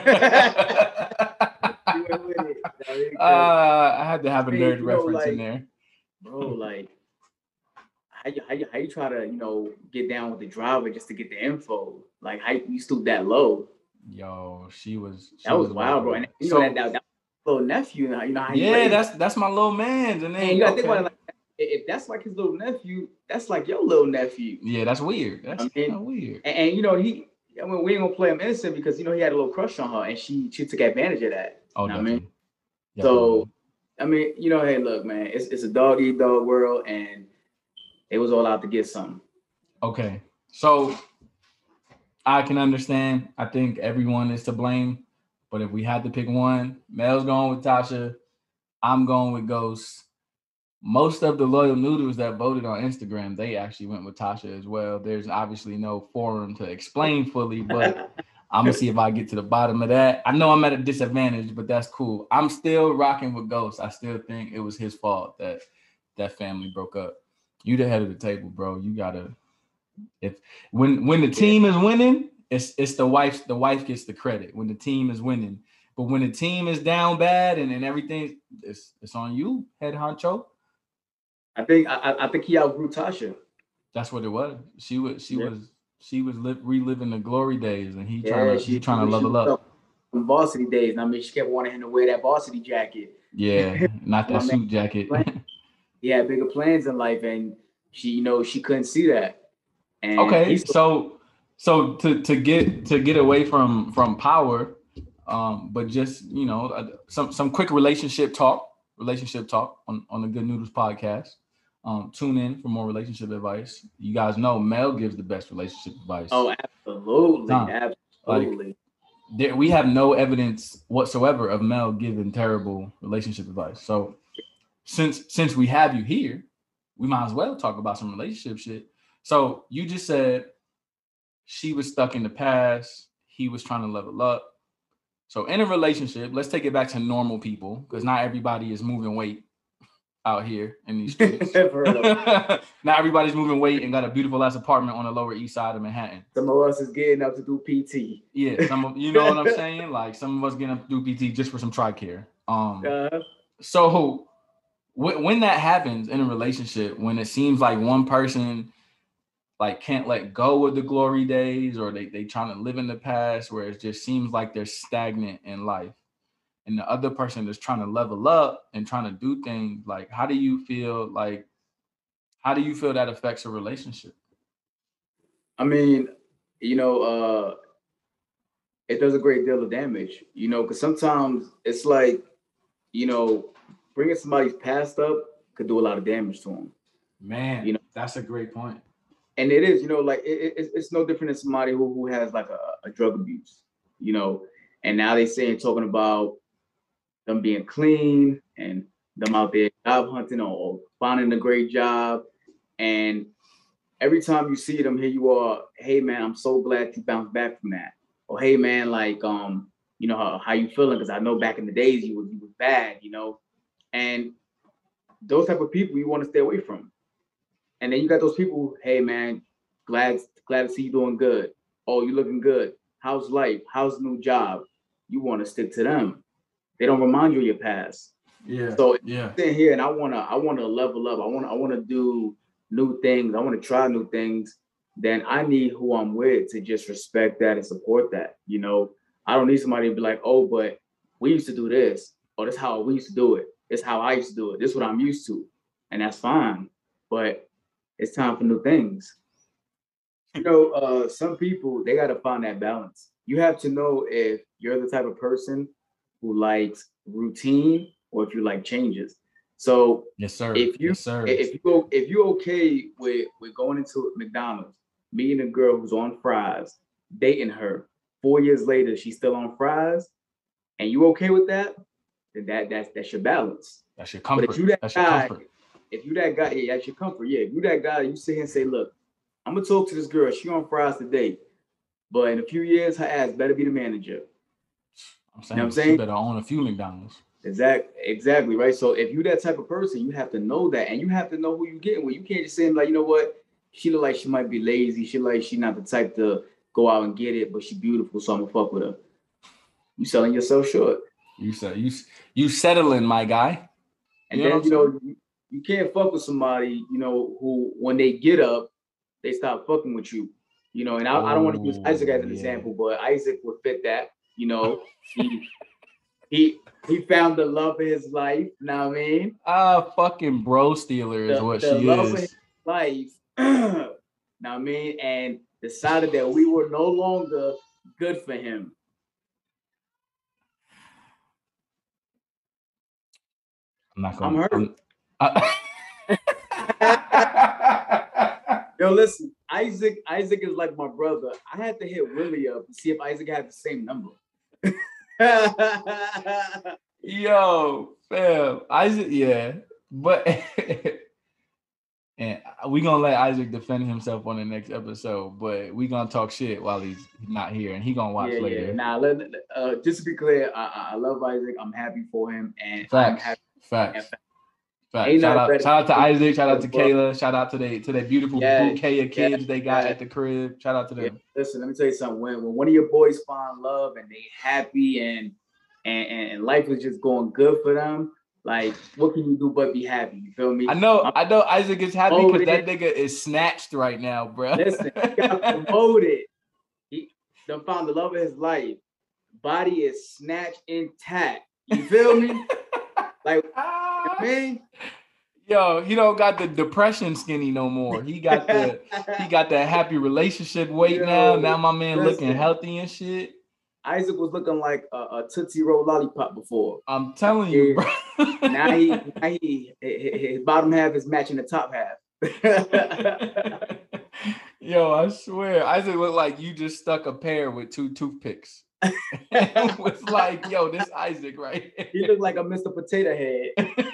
with it. I, mean, uh, I had to have a nerd reference know, like, in there, bro. Like, how you, how you how you try to you know get down with the driver just to get the info? Like, how you stoop that low? Yo, she was she that was, was wild, bro. And you so, know that, that that little nephew, you know how he yeah, that's that's my little man. And, then, and you gotta okay. think about it like. If that's like his little nephew, that's like your little nephew. Yeah, that's weird. That's I mean, weird. And, and you know, he I mean, we ain't gonna play him innocent because you know he had a little crush on her and she she took advantage of that. Oh, you know definitely. I mean? Definitely. So I mean, you know, hey, look, man, it's it's a dog eat dog world, and it was all out to get something. Okay, so I can understand. I think everyone is to blame, but if we had to pick one, Mel's going with Tasha. I'm going with Ghost. Most of the loyal noodles that voted on Instagram, they actually went with Tasha as well. There's obviously no forum to explain fully, but I'm gonna see if I get to the bottom of that. I know I'm at a disadvantage, but that's cool. I'm still rocking with Ghost. I still think it was his fault that that family broke up. You the head of the table, bro. You gotta if when when the team is winning, it's it's the wife. The wife gets the credit when the team is winning. But when the team is down bad and, and everything, it's it's on you, head honcho. I think I, I think he outgrew Tasha. That's what it was. She was she yeah. was she was li- reliving the glory days, and he yeah, trying to she, he trying to level up. Varsity days. I mean, she kept wanting him to wear that varsity jacket. Yeah, not that suit jacket. He had bigger plans in life, and she, you know, she couldn't see that. And okay, so so to to get to get away from from power, um, but just you know uh, some some quick relationship talk, relationship talk on on the Good Noodles podcast. Um, tune in for more relationship advice. You guys know Mel gives the best relationship advice. Oh, absolutely, huh. absolutely. Like, there, we have no evidence whatsoever of Mel giving terrible relationship advice. So since since we have you here, we might as well talk about some relationship shit. So you just said she was stuck in the past. He was trying to level up. So in a relationship, let's take it back to normal people because not everybody is moving weight out here in these streets. Not everybody's moving weight and got a beautiful ass apartment on the Lower East Side of Manhattan. Some of us is getting up to do P T. Yeah, some of you know what I'm saying. Like some of us getting up to do P T just for some TRICARE. Um, uh-huh. So w- when that happens in a relationship, when it seems like one person like can't let go of the glory days, or they they trying to live in the past, where it just seems like they're stagnant in life. And the other person is trying to level up and trying to do things, like how do you feel like how do you feel that affects a relationship? I mean, you know, uh it does a great deal of damage, you know, because sometimes it's like, you know, bringing somebody's past up could do a lot of damage to them. Man, you know, that's a great point. And it is, you know, like it, it, it's no different than somebody who, who has like a, a drug abuse, you know, and now they saying talking about them being clean and them out there job hunting or finding a great job. And every time you see them, here you are, hey man, I'm so glad you bounced back from that. Or hey man, like um, you know, how, how you feeling? Because I know back in the days you was you was bad, you know. And those type of people you want to stay away from. And then you got those people, hey man, glad glad to see you doing good. Oh, you looking good. How's life? How's the new job? You want to stick to them. They don't remind you of your past. Yeah. So yeah. sitting here and I wanna I wanna level up. I wanna I wanna do new things. I wanna try new things. Then I need who I'm with to just respect that and support that. You know, I don't need somebody to be like, oh, but we used to do this. Oh, that's how we used to do it. It's how I used to do it. This is what I'm used to. And that's fine. But it's time for new things. You know, uh, some people, they got to find that balance. You have to know if you're the type of person who likes routine or if you like changes. So yes, sir. If you yes, sir. if you go if you okay with with going into McDonald's, meeting a girl who's on fries, dating her, four years later she's still on fries, and you okay with that, then that that's that's your balance. That's your comfort. But if you that that's guy, your comfort. if you that guy, yeah, that's your comfort. Yeah, if you that guy, you sit here and say, look, I'm gonna talk to this girl. She on fries today, but in a few years, her ass better be the manager. I'm saying, you know what I'm saying? She better own a few McDonald's. Exactly, exactly, right. So if you that type of person, you have to know that, and you have to know who you getting with. You can't just say like, you know what, she look like she might be lazy. She like she not the type to go out and get it, but she beautiful, so I'm gonna fuck with her. You selling yourself short. You said you you settling, my guy. And you then know you know you, you can't fuck with somebody, you know, who when they get up, they stop fucking with you. You know, and I, oh, I don't want to use Isaac as an yeah. example, but Isaac would fit that. You know, he he he found the love of his life. You know what I mean? Ah, uh, fucking bro stealer is the, what the she love is. Of his life. Know what I mean? And decided that we were no longer good for him. I'm not gonna. I'm hurt. I'm, I, Yo, listen, Isaac. Isaac is like my brother. I had to hit Willie up to see if Isaac had the same number. Yo, fam, Isaac, yeah, but and we gonna let Isaac defend himself on the next episode. But we gonna talk shit while he's not here, and he gonna watch yeah, later. Yeah. Nah, let, uh, just to be clear, I, I love Isaac. I'm happy for him, and facts, I'm happy. Facts. Facts. Shout out, shout out to Isaac. Shout out to Kayla. Shout out to the to that beautiful yes, bouquet of kids yes, they got yes. at the crib. Shout out to them. Yeah. Listen, let me tell you something. When when one of your boys find love and they happy and and and life is just going good for them, like what can you do but be happy? You feel me? I know. I'm, I know Isaac is happy because that nigga is snatched right now, bro. Listen, he got promoted. He done found the love of his life. Body is snatched intact. You feel me? Like, you know what I mean? Yo, he don't got the depression skinny no more. He got the he got that happy relationship weight Yo, now. Now my man listen, looking healthy and shit. Isaac was looking like a, a Tootsie Roll lollipop before. I'm telling you, bro. now he, now he his bottom half is matching the top half. Yo, I swear, Isaac looked like you just stuck a pear with two toothpicks. It was like, yo, this Isaac, right? He looked like a Mister Potato Head.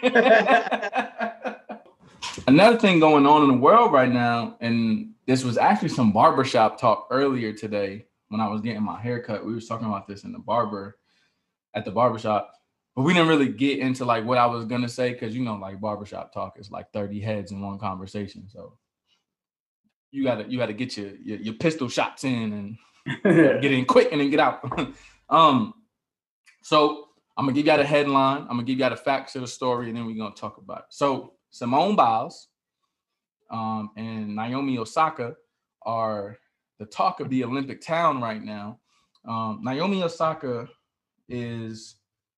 Another thing going on in the world right now, and this was actually some barbershop talk earlier today when I was getting my haircut. We was talking about this in the barber at the barbershop, but we didn't really get into like what I was gonna say because you know, like barbershop talk is like thirty heads in one conversation. So you gotta you gotta get your your, your pistol shots in and get in quick and then get out. um, so I'm gonna give y'all the headline. I'm gonna give y'all the facts of the story, and then we're gonna talk about it. So Simone Biles um, and Naomi Osaka are the talk of the Olympic town right now. Um, Naomi Osaka is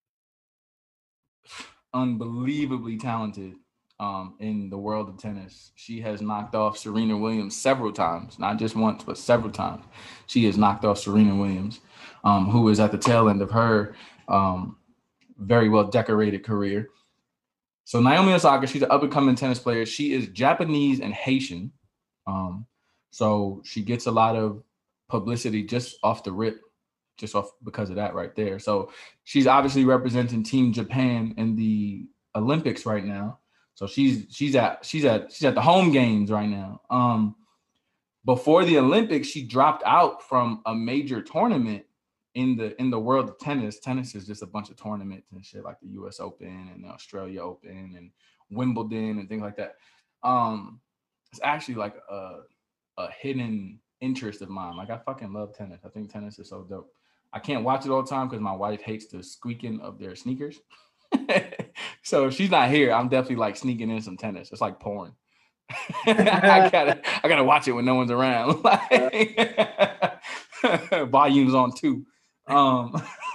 unbelievably talented um, in the world of tennis. She has knocked off Serena Williams several times, not just once, but several times. She has knocked off Serena Williams, um, who is at the tail end of her um, very well decorated career. So Naomi Osaka, she's an up-and-coming tennis player. She is Japanese and Haitian. Um, so she gets a lot of publicity just off the rip, just off because of that right there. So she's obviously representing Team Japan in the Olympics right now. So she's she's at she's at she's at the home games right now. Um, before the Olympics, she dropped out from a major tournament in the in the world of tennis. Tennis is just a bunch of tournaments and shit like the U S Open and the Australia Open and Wimbledon and things like that. Um, it's actually like a a hidden interest of mine. Like I fucking love tennis. I think tennis is so dope. I can't watch it all the time because my wife hates the squeaking of their sneakers. So if she's not here, I'm definitely like sneaking in some tennis. It's like porn. I gotta I gotta watch it when no one's around. Like, volumes on two. Um,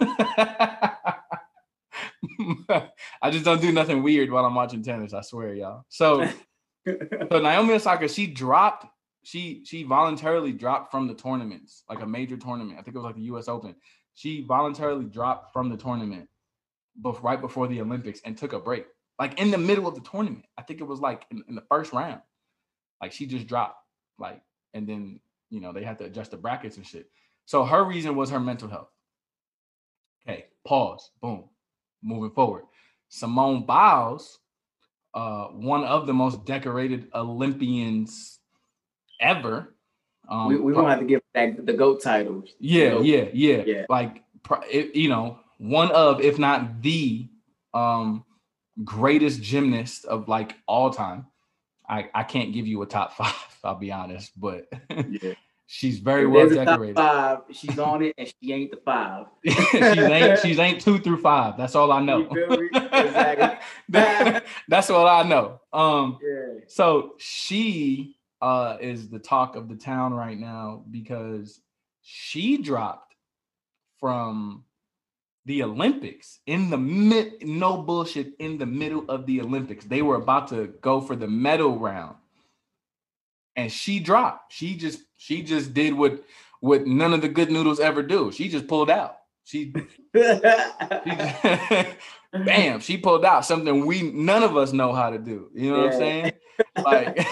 I just don't do nothing weird while I'm watching tennis. I swear, y'all. So, so Naomi Osaka, she dropped. She she voluntarily dropped from the tournaments, like a major tournament. I think it was like the U S Open. She voluntarily dropped from the tournament, but right before the Olympics and took a break. like in the middle of the tournament. I think it was like in, in the first round. Like she just dropped, like, and then, you know, they had to adjust the brackets and shit. So her reason was her mental health. Okay, pause, boom, moving forward. Simone Biles, uh, one of the most decorated Olympians ever. Um, we we gonna have to give that the GOAT titles. Yeah, GOAT. yeah, yeah, yeah. Like, it, you know, one of, if not the um, greatest gymnast of like all time. I, I can't give you a top five, I'll be honest, but yeah. She's very if well decorated. Top five, she's on it, and she ain't the five. she's ain't she's ain't two through five. That's all I know. You feel me? Exactly. that, that's all I know. Um, yeah. So she uh, is the talk of the town right now because she dropped from the Olympics in the mid, no bullshit, in the middle of the Olympics. They were about to go for the medal round. And she dropped. She just, she just did what, what none of the good noodles ever do. She just pulled out. She, she just, bam, she pulled out something we, none of us know how to do. You know yeah. what I'm saying?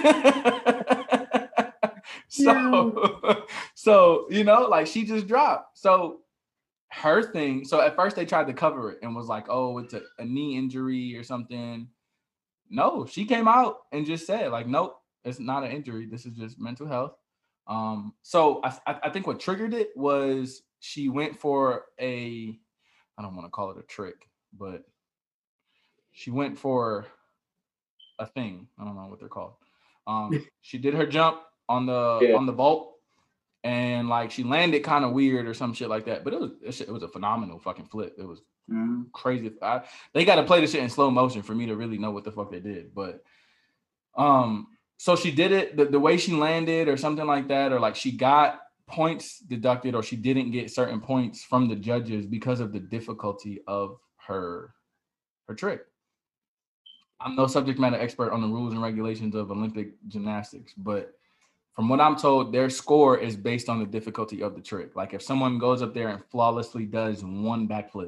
Like, so, so, you know, like she just dropped. So, her thing, so at first they tried to cover it and was like, oh, it's a, a knee injury or something. No, she came out and just said, like, nope, it's not an injury. This is just mental health. Um, so I, I think what triggered it was she went for a, I don't want to call it a trick, but she went for a thing. I don't know what they're called. Um, she did her jump on the yeah. on the vault. And like she landed kind of weird or some shit like that, but it was it was a phenomenal fucking flip. It was mm-hmm. crazy. I, they got to play the shit in slow motion for me to really know what the fuck they did. But um, so she did it the, the way she landed or something like that, or like she got points deducted or she didn't get certain points from the judges because of the difficulty of her her trick. I'm no subject matter expert on the rules and regulations of Olympic gymnastics, but from what I'm told, their score is based on the difficulty of the trick. Like if someone goes up there and flawlessly does one backflip,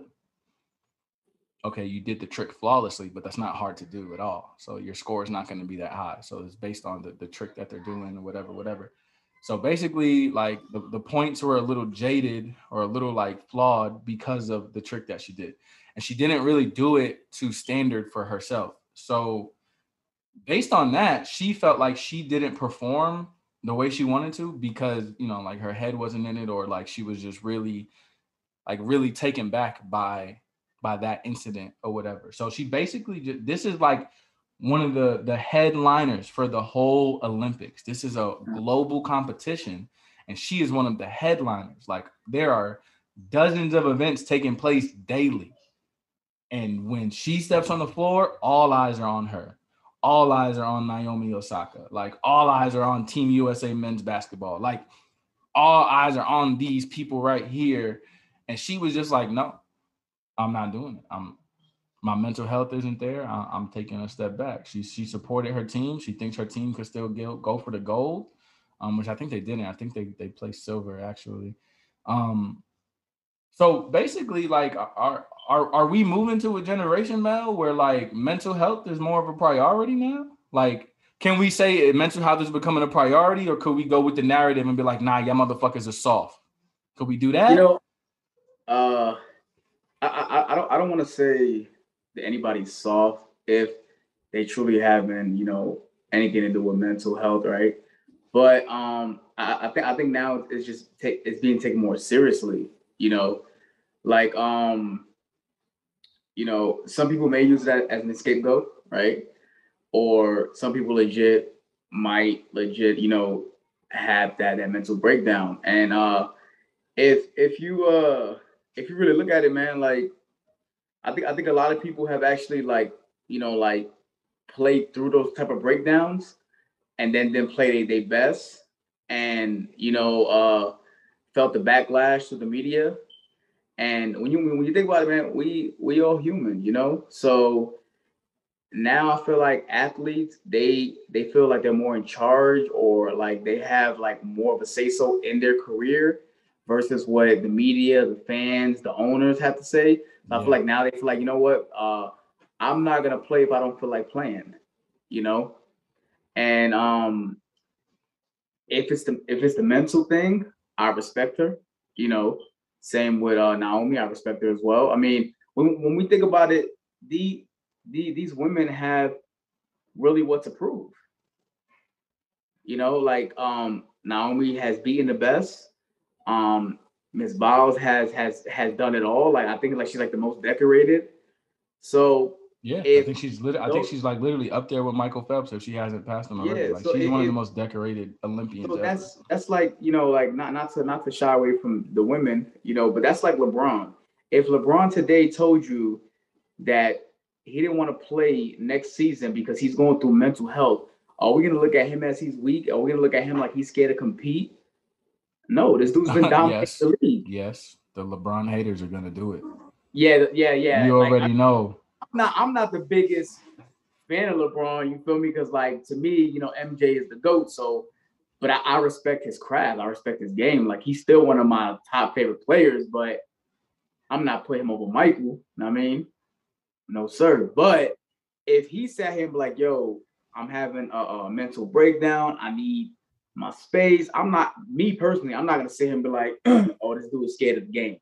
okay, you did the trick flawlessly, but that's not hard to do at all. So your score is not going to be that high. So it's based on the, the trick that they're doing or whatever, whatever. So basically, like the, the points were a little jaded or a little like flawed because of the trick that she did. And she didn't really do it to standard for herself. So based on that, she felt like she didn't perform the way she wanted to because, you know, like her head wasn't in it or like she was just really, like really taken back by, by that incident or whatever. So she basically just, this is like one of the, the headliners for the whole Olympics. This is a global competition and she is one of the headliners. Like there are dozens of events taking place daily. And when she steps on the floor, all eyes are on her. All eyes are on Naomi Osaka. Like all eyes are on Team U S A men's basketball. Like all eyes are on these people right here. And she was just like, no, I'm not doing it. I'm my mental health isn't there. I, I'm taking a step back. She she supported her team. She thinks her team could still go, go for the gold, um, which I think they didn't. I think they they placed silver actually. Um, so basically, like, are are are we moving to a generation now where like mental health is more of a priority now? Like, can we say mental health is becoming a priority, or could we go with the narrative and be like, nah, y'all motherfuckers are soft? Could we do that? You know, uh, I I, I don't I don't want to say that anybody's soft if they truly haven't, you know, anything to do with mental health, right? But um, I, I think I think now it's just take, it's being taken more seriously. You know, like um, you know, some people may use that as an scapegoat, right? Or some people legit might legit, you know, have that that mental breakdown. And uh, if if you uh if you really look at it, man, like I think I think a lot of people have actually like, you know, like played through those type of breakdowns and then then played their best and, you know, uh, felt the backlash to the media. And when you when you think about it, man, we we all human, you know? So now I feel like athletes, they they feel like they're more in charge or like they have like more of a say-so in their career versus what the media, the fans, the owners have to say. So yeah. I feel like now they feel like, you know what, uh, I'm not gonna play if I don't feel like playing, you know. And um, if it's the if it's the mental thing, I respect her. You know, same with uh, Naomi, I respect her as well. I mean, when when we think about it, the, the these women have really what to prove. You know, like um, Naomi has beaten the best. Um, Miss Biles has has has done it all. Like I think like she's like the most decorated. So yeah, I if think she's lit- I think those, she's like literally up there with Michael Phelps if she hasn't passed him already. yeah, Like so she's one of the if, most decorated Olympians so ever. that's that's like, you know, like not not to not to shy away from the women, you know, but that's like LeBron. If LeBron today told you that he didn't want to play next season because he's going through mental health, are we gonna look at him as he's weak? Are we gonna look at him like he's scared to compete? No, this dude's been dominating Yes, the league. yes, the LeBron haters are gonna do it. Yeah, yeah, yeah. You Like I, already know. I'm not I'm not the biggest fan of LeBron, you feel me? Because like to me, you know, M J is the GOAT. So, but I, I respect his craft. I respect his game. Like he's still one of my top favorite players, but I'm not putting him over Michael. You know what I mean? No, sir. But if he sat here and be like, yo, I'm having a, a mental breakdown, I need my space. I'm not, me personally, I'm not gonna sit here and be like, oh, this dude is scared of the game.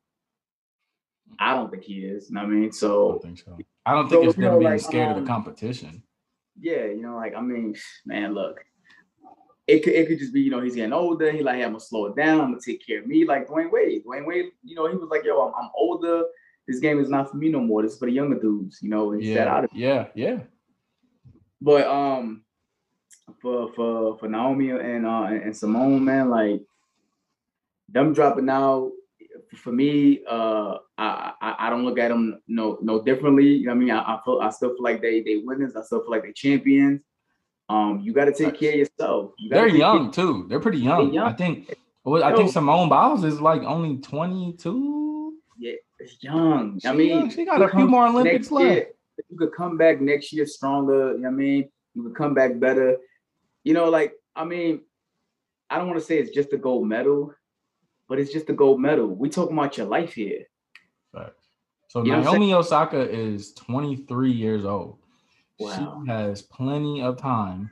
I don't think he is. You know what I mean? So I don't think so. I don't think so, it's you them know, being like scared um, of the competition. Yeah, you know, like I mean, man, look, it could it could just be, you know, he's getting older. He like, hey, I'm gonna slow it down. I'm gonna take care of me, like Dwayne Wade. Dwayne Wade, you know, he was like, yo, I'm, I'm older. This game is not for me no more. This is for the younger dudes. You know, he said Yeah, out of. yeah, yeah. But um, for for for Naomi and uh and Simone, man, like them dropping out. For me, uh, I, I I don't look at them no no differently. You know what I mean? I, I feel I still feel like they they winners. I still feel like they champions. Um, you got to take care of yourself. You got They're to take young care. too. They're pretty They young. young. I think. Well, I think Yo, Simone Biles is like only twenty-two. yeah, it's young. She I young. mean, She got you a few come more next Olympics year. left. You could come back next year stronger. You know what I mean? You could come back better. You know, like I mean, I don't want to say it's just a gold medal, but it's just a gold medal. We talking about your life here. Facts. So You know what I'm saying? Naomi Osaka is twenty-three years old. She Wow. has plenty of time.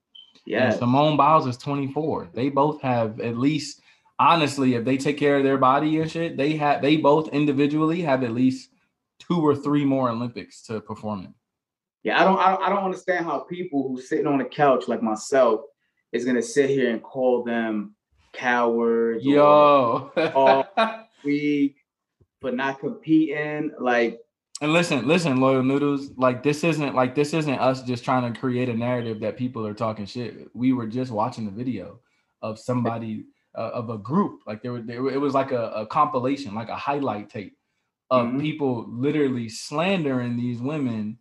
And Yes. Simone Biles is twenty-four. They both have at least, honestly, if they take care of their body and shit, they have they both individually have at least two or three more Olympics to perform in. Yeah, I don't, I don't, I don't understand how people who sitting on the couch like myself is gonna sit here and call them cowards Yo. or weak for not competing. Like, and listen, listen, Loyal Noodles, like this isn't like this isn't us just trying to create a narrative that people are talking shit. We were just watching the video of somebody uh, of a group, like there were, there, it was like a, a compilation, like a highlight tape of mm-hmm. people literally slandering these women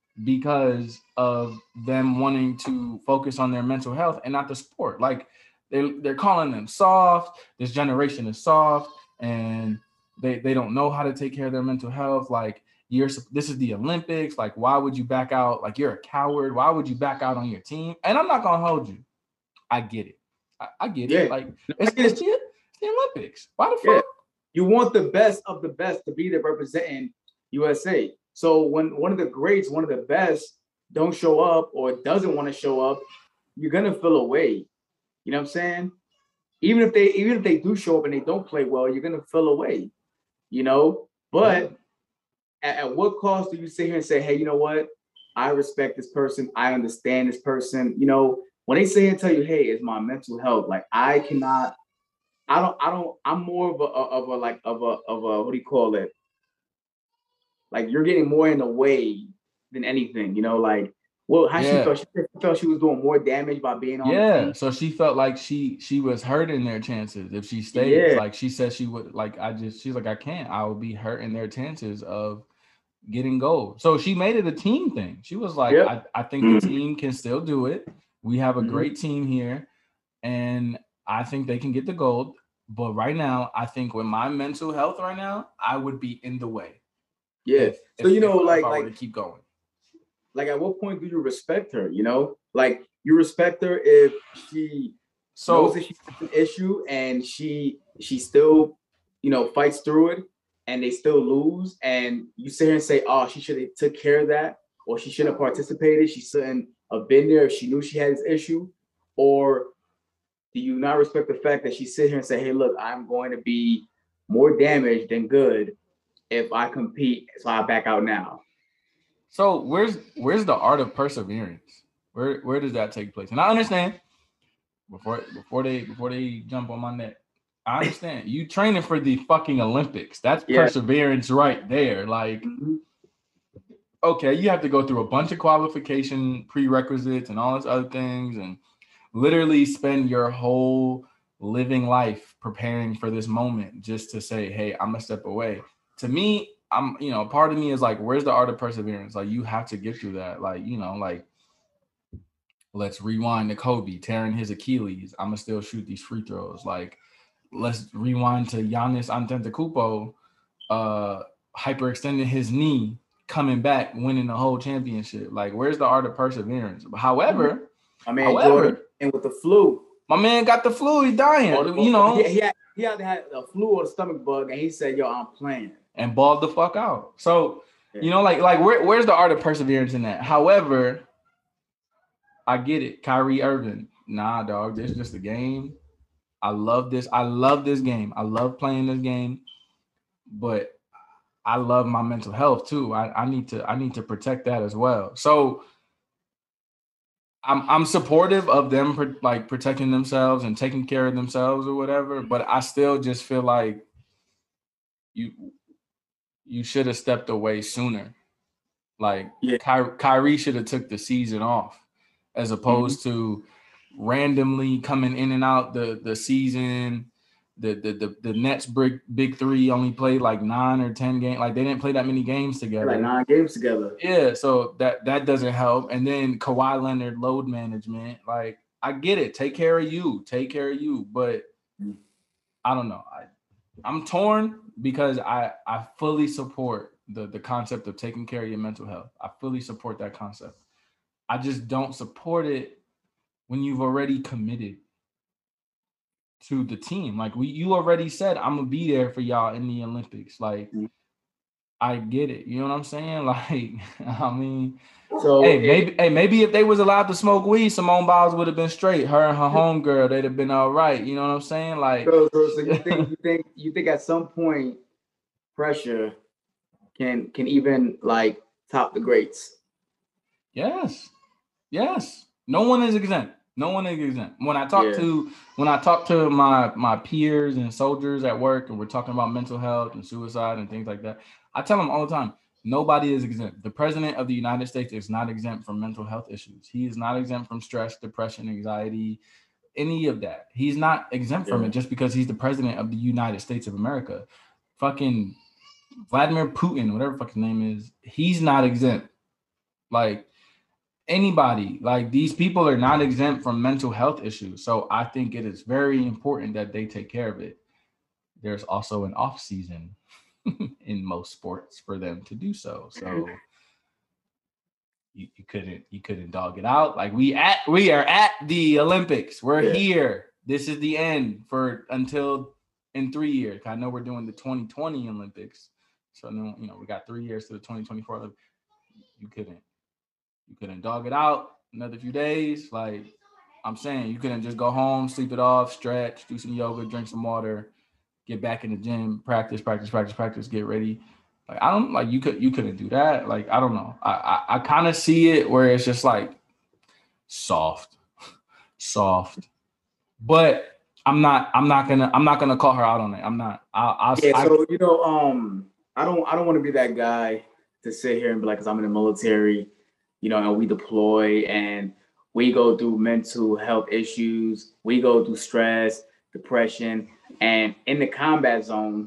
because of them wanting to focus on their mental health and not the sport. Like they're they're calling them soft. This generation is soft, and they they don't know how to take care of their mental health. Like you're this is the Olympics. Like why would you back out? Like you're a coward. Why would you back out on your team? And I'm not gonna hold you. I get it. I, I get yeah. it. Like it's, it's, the, it's the Olympics. Why the fuck? Yeah. You want the best of the best to be there representing U S A. So when one of the greats, one of the best, don't show up or doesn't want to show up, you're gonna feel away. You know what I'm saying? Even if they even if they do show up and they don't play well, you're gonna feel away. You know, but yeah. at, at what cost do you sit here and say, hey, you know what? I respect this person. I understand this person. You know, when they say and tell you, hey, it's my mental health. Like I cannot. I don't. I don't. I'm more of a of a like of a of a what do you call it? Like you're getting more in the way than anything. You know, like well, how yeah. she felt. She felt she was doing more damage by being on yeah. the team. So she felt like she she was hurting their chances if she stays. Yeah. Like she said she would. Like I just she's like I can't. I will be hurting their chances of getting gold. So she made it a team thing. She was like, yep. I, I think mm-hmm. the team can still do it. We have a mm-hmm. great team here, and I think they can get the gold. But right now, I think with my mental health right now, I would be in the way. Yeah. If, so you know, if, like, if I like were to keep going. Like, at what point do you respect her? You know, like you respect her if she so, knows that she's an issue and she she still, you know, fights through it, and they still lose, and you sit here and say, oh, she should have took care of that. or she shouldn't have participated? She shouldn't have been there if she knew she had this issue? Or do you not respect the fact that she sit here and say, hey, look, I'm going to be more damaged than good if I compete, so I back out now? So where's where's the art of perseverance? Where where does that take place? And I understand before before they before they jump on my neck. I understand you training for the fucking Olympics. That's yeah. perseverance right there. Like, mm-hmm. okay, you have to go through a bunch of qualification prerequisites and all this other things, and literally spend your whole living life preparing for this moment just to say, hey, I'm gonna step away. To me, I'm, you know, part of me is like, where's the art of perseverance? Like, you have to get through that. Like, you know, like, let's rewind to Kobe tearing his Achilles. I'm gonna still shoot these free throws. Like, let's rewind to Giannis Antetokounmpo, uh, hyperextending his knee, coming back, winning the whole championship. Like, where's the art of perseverance? However, I mean, however, Jordan, and with the flu, my man got the flu. He's dying. Or, you know, he, he, had, he had had a flu or a stomach bug, and he said, "Yo, I'm playing," and balled the fuck out. So, yeah. you know, like, like where, where's the art of perseverance in that? However, I get it. Kyrie Irving, nah, dog. This is just a game. I love this. I love this game. I love playing this game, but I love my mental health too. I, I need to I need to protect that as well. So I'm I'm supportive of them for, like, protecting themselves and taking care of themselves or whatever. But I still just feel like you you should have stepped away sooner. Like yeah. Ky- Kyrie should have took the season off, as opposed mm-hmm. to randomly coming in and out the, the season. The, the the the Nets big big three only played like nine or ten games. Like, they didn't play that many games together. Like nine games together. Yeah, so that that doesn't help. And then Kawhi Leonard load management. Like, I get it. Take care of you. Take care of you. But I don't know. I I'm torn because I I fully support the the concept of taking care of your mental health. I fully support that concept. I just don't support it when you've already committed to the team. Like, we, you already said, I'm gonna be there for y'all in the Olympics. Like, mm-hmm. I get it. You know what I'm saying? Like, I mean, so hey, it, maybe, hey, maybe if they was allowed to smoke weed, Simone Biles would have been straight. Her and her homegirl, they'd have been all right. You know what I'm saying? Like, so, so, so you think, you think, you think at some point pressure can can even like top the greats? Yes, yes. No one is exempt. No one is exempt. When I talk yeah. to when I talk to my my peers and soldiers at work, and we're talking about mental health and suicide and things like that, I tell them all the time, nobody is exempt. The president of the United States is not exempt from mental health issues. He is not exempt from stress, depression, anxiety, any of that. He's not exempt yeah. from it just because he's the president of the United States of America. Fucking Vladimir Putin, whatever the fuck his name is, he's not exempt. Like, anybody, like, these people are not exempt from mental health issues. So I think it is very important that they take care of it. There's also an off season in most sports for them to do so. So you, you couldn't you couldn't dog it out. Like, we at we are at the Olympics. We're yeah. here. This is the end for until in three years. I know we're doing the twenty twenty Olympics. So then, you know, we got three years to the twenty twenty-four Olympics. You couldn't. You couldn't dog it out another few days. Like, I'm saying, you couldn't just go home, sleep it off, stretch, do some yoga, drink some water, get back in the gym, practice, practice, practice, practice, get ready. Like, I don't like you could you couldn't do that. Like, I don't know. I I, I kind of see it where it's just like soft, soft. But I'm not I'm not gonna I'm not gonna call her out on it. I'm not. I'll, I'll yeah. I, So you know, um, I don't I don't want to be that guy to sit here and be like, because I'm in the military. You know, and we deploy and we go through mental health issues. We go through stress, depression, and in the combat zone,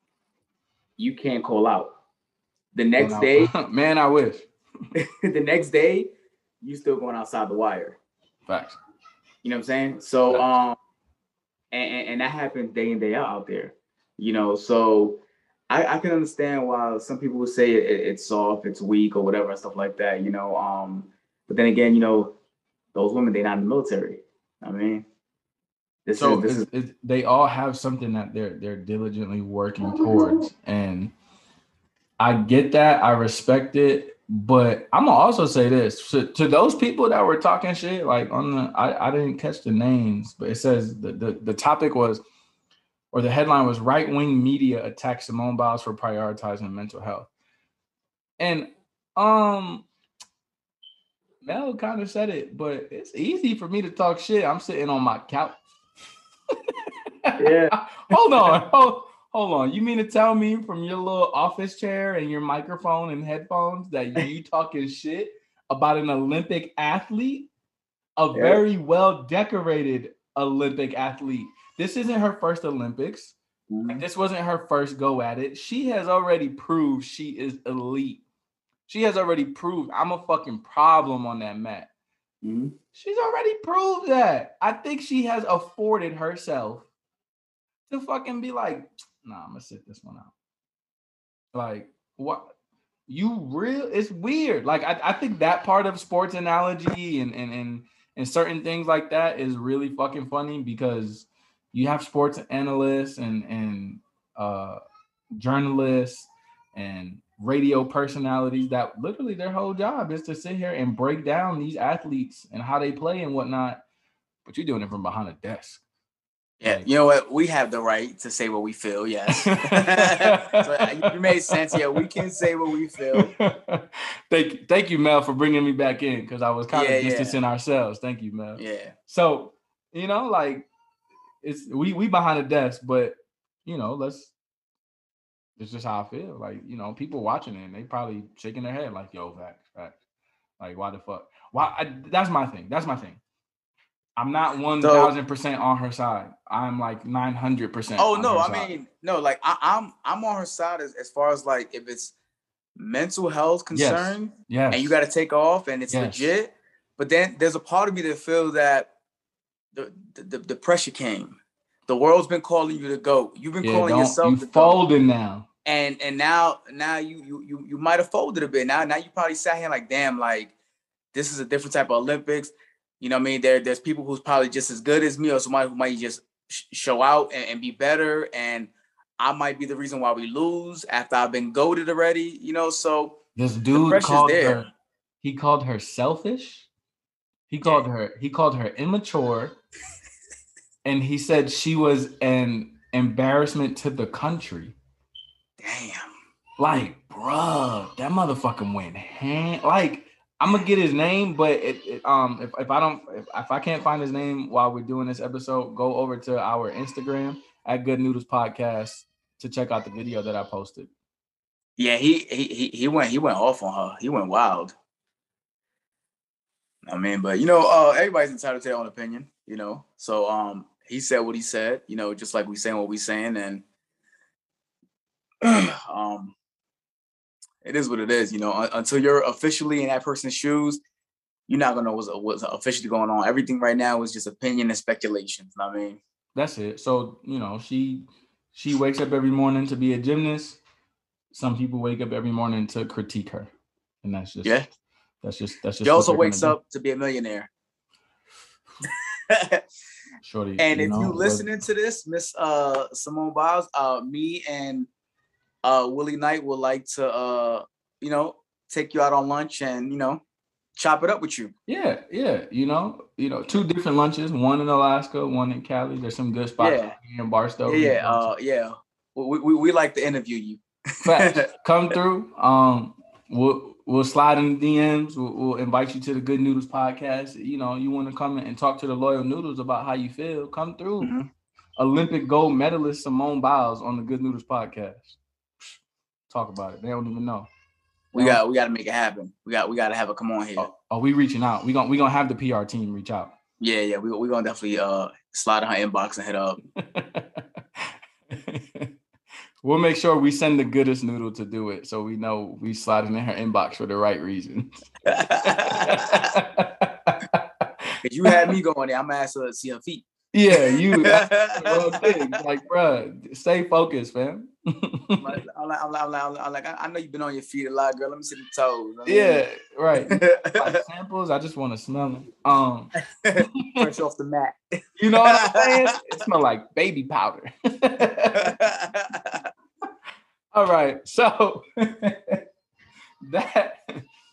you can't call out. The next man, day, I, man, I wish. The next day, you still going outside the wire. Facts. You know what I'm saying? So, Facts. um, and, and that happens day in, day out out there. You know, so I, I can understand why some people would say it, it's soft, it's weak, or whatever, and stuff like that, you know. Um, but then again, you know, those women, they're not in the military. I mean, this so is this it's, is it's, they all have something that they're they're diligently working towards, and I get that, I respect it, But I'm gonna also say this to, to those people that were talking shit, like on the, I, I didn't catch the names, but it says the, the, the topic was, or the headline was, right-wing media attacks Simone Biles for prioritizing mental health. And um, Mel kind of said it, but it's easy for me to talk shit. I'm sitting on my couch. Yeah. hold on, hold, hold on. You mean to tell me from your little office chair and your microphone and headphones that you talking shit about an Olympic athlete, a Yeah. very well decorated Olympic athlete? This isn't her first Olympics. Mm-hmm. This wasn't her first go at it. She has already proved she is elite. She has already proved I'm a fucking problem on that mat. Mm-hmm. She's already proved that. I think she has afforded herself to fucking be like, nah, I'm gonna sit this one out. Like, what? You real? It's weird. Like, I, I think that part of sports analogy and, and and and certain things like that is really fucking funny, because you have sports analysts and and uh, journalists and radio personalities that literally their whole job is to sit here and break down these athletes and how they play and whatnot. But you're doing it from behind a desk. Yeah, like, you know what? We have the right to say what we feel. Yes, so you made sense. Yeah, we can say what we feel. thank, thank you, Mel, for bringing me back in, because I was kind yeah, of distancing yeah. ourselves. Thank you, Mel. Yeah. So you know, like it's we we behind a desk, but you know, let's. It's just how I feel. Like, you know, people watching it, and they probably shaking their head like, "Yo, facts, facts." Like, why the fuck? Why? I, that's my thing. That's my thing. I'm not one thousand percent on her side. I'm like nine hundred percent. Oh no, I side. mean, no, like I, I'm I'm on her side as, as far as like if it's mental health concern, yes. Yes. and you got to take off and it's yes. legit. But then there's a part of me that feels that the the, the pressure came. The world's been calling you the GOAT. You've been yeah, calling yourself you the folding GOAT. now. And and now now you you you you might have folded a bit. Now now you probably sat here like, damn, like this is a different type of Olympics. You know what I mean? There, there's people who's probably just as good as me, or somebody who might just sh- show out and, and be better. And I might be the reason why we lose after I've been goated already, you know? So this dude called there. her, he called her selfish. He called yeah. her, he called her immature. And he said she was an embarrassment to the country. Damn. Like, bruh, that motherfucker went hand. Like, I'm gonna get his name, but it, it, um, if, if I don't, if, if I can't find his name while we're doing this episode, go over to our Instagram at Good Noodles Podcast to check out the video that I posted. Yeah, he he he went he went off on her. He went wild. I mean, but you know, uh, everybody's entitled to their own opinion, you know. So um, he said what he said, you know, just like we saying what we saying, and um. It is what it is, you know. Until you're officially in that person's shoes, you're not gonna know what's, what's officially going on. Everything right now is just opinion and speculation. You know what I mean, that's it. So you know, she she wakes up every morning to be a gymnast. Some people wake up every morning to critique her, and that's just yeah. That's just that's just. She also wakes up to be a millionaire. Shorty, and you if know, you listening but... to this, Miss uh, Simone Biles, uh, me and. Uh, Willie Knight would like to, uh, you know, take you out on lunch and, you know, chop it up with you. Yeah, yeah. You know, you know, two different lunches, one in Alaska, one in Cali. There's some good spots yeah. in Barstow. Yeah, yeah, uh, yeah. We, we we like to interview you. Facts. Come through. Um, we'll we'll slide in the D Ms. We'll, we'll invite you to the Good Noodles Podcast. You know, you want to come in and talk to the loyal noodles about how you feel? Come through. Mm-hmm. Olympic gold medalist Simone Biles on the Good Noodles Podcast. Talk about it. They don't even know. We got we got to make it happen. We got we got to have a come on here. Oh, oh, we reaching out. We gonna we gonna have the P R team reach out. Yeah, yeah. We we gonna definitely uh slide in her inbox and hit up. We'll make sure we send the goodest noodle to do it, so we know we slide in her inbox for the right reasons. If you had me going there, I'm gonna ask her to see her feet. Yeah, you. Well, thing. Like, bro, stay focused, fam. I'm like, I'm like, I'm like, I'm like, I know you've been on your feet a lot, girl. Let me see the toes. I mean, yeah, right. Like samples, I just want to smell them. Um, fresh off the mat. You know what I'm saying? It smells like baby powder. All right, so that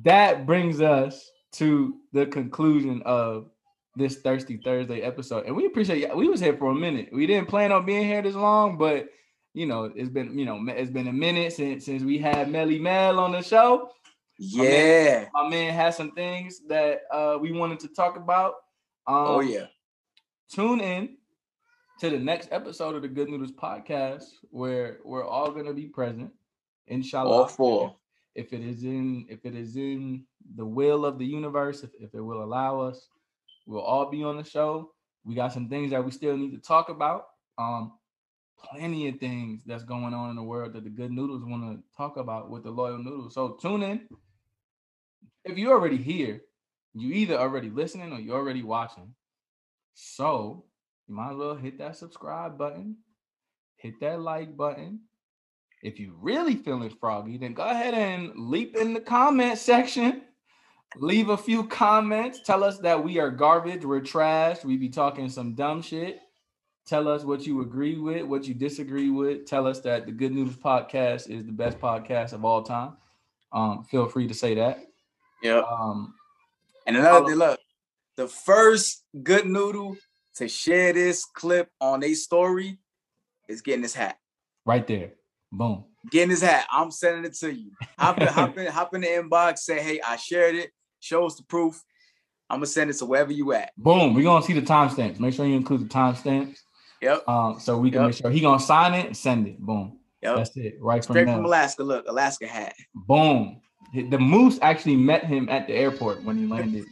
that brings us to the conclusion of this Thirsty Thursday episode. And we appreciate you. We was here for a minute. We didn't plan on being here this long, but you know, it's been, you know, it's been a minute since since we had Melly Mel on the show. Yeah. My man, my man has some things that uh, we wanted to talk about. Um, oh, yeah. Tune in to the next episode of the Good Noodles podcast where we're all going to be present. Inshallah. All four. If it is in, if it is in the will of the universe, if, if it will allow us, we'll all be on the show. We got some things that we still need to talk about. Um, plenty of things that's going on in the world that the Good Noodles want to talk about with the Loyal Noodles. So tune in. If you're already here, you either already listening or you're already watching. So you might as well hit that subscribe button, hit that like button. If you really feeling froggy, then go ahead and leap in the comment section. Leave a few comments. Tell us that we are garbage, we're trash, we be talking some dumb shit. Tell us what you agree with, what you disagree with. Tell us that the Good Noodles podcast is the best podcast of all time. Um, feel free to say that. Yeah. Um, and another thing, look, the first Good Noodle to share this clip on a story is getting this hat. Right there. Boom. Getting this hat. I'm sending it to you. Hop in, hop in, hop in the inbox, say, hey, I shared it. Show us the proof. I'm gonna send it to wherever you at. Boom. We're gonna see the timestamps. Make sure you include the timestamps. Yep. Um, so we can yep. make sure he gonna sign it and send it. Boom. Yep. That's it. Right Straight from, from Alaska. Look, Alaska hat. Boom. The moose actually met him at the airport when he landed.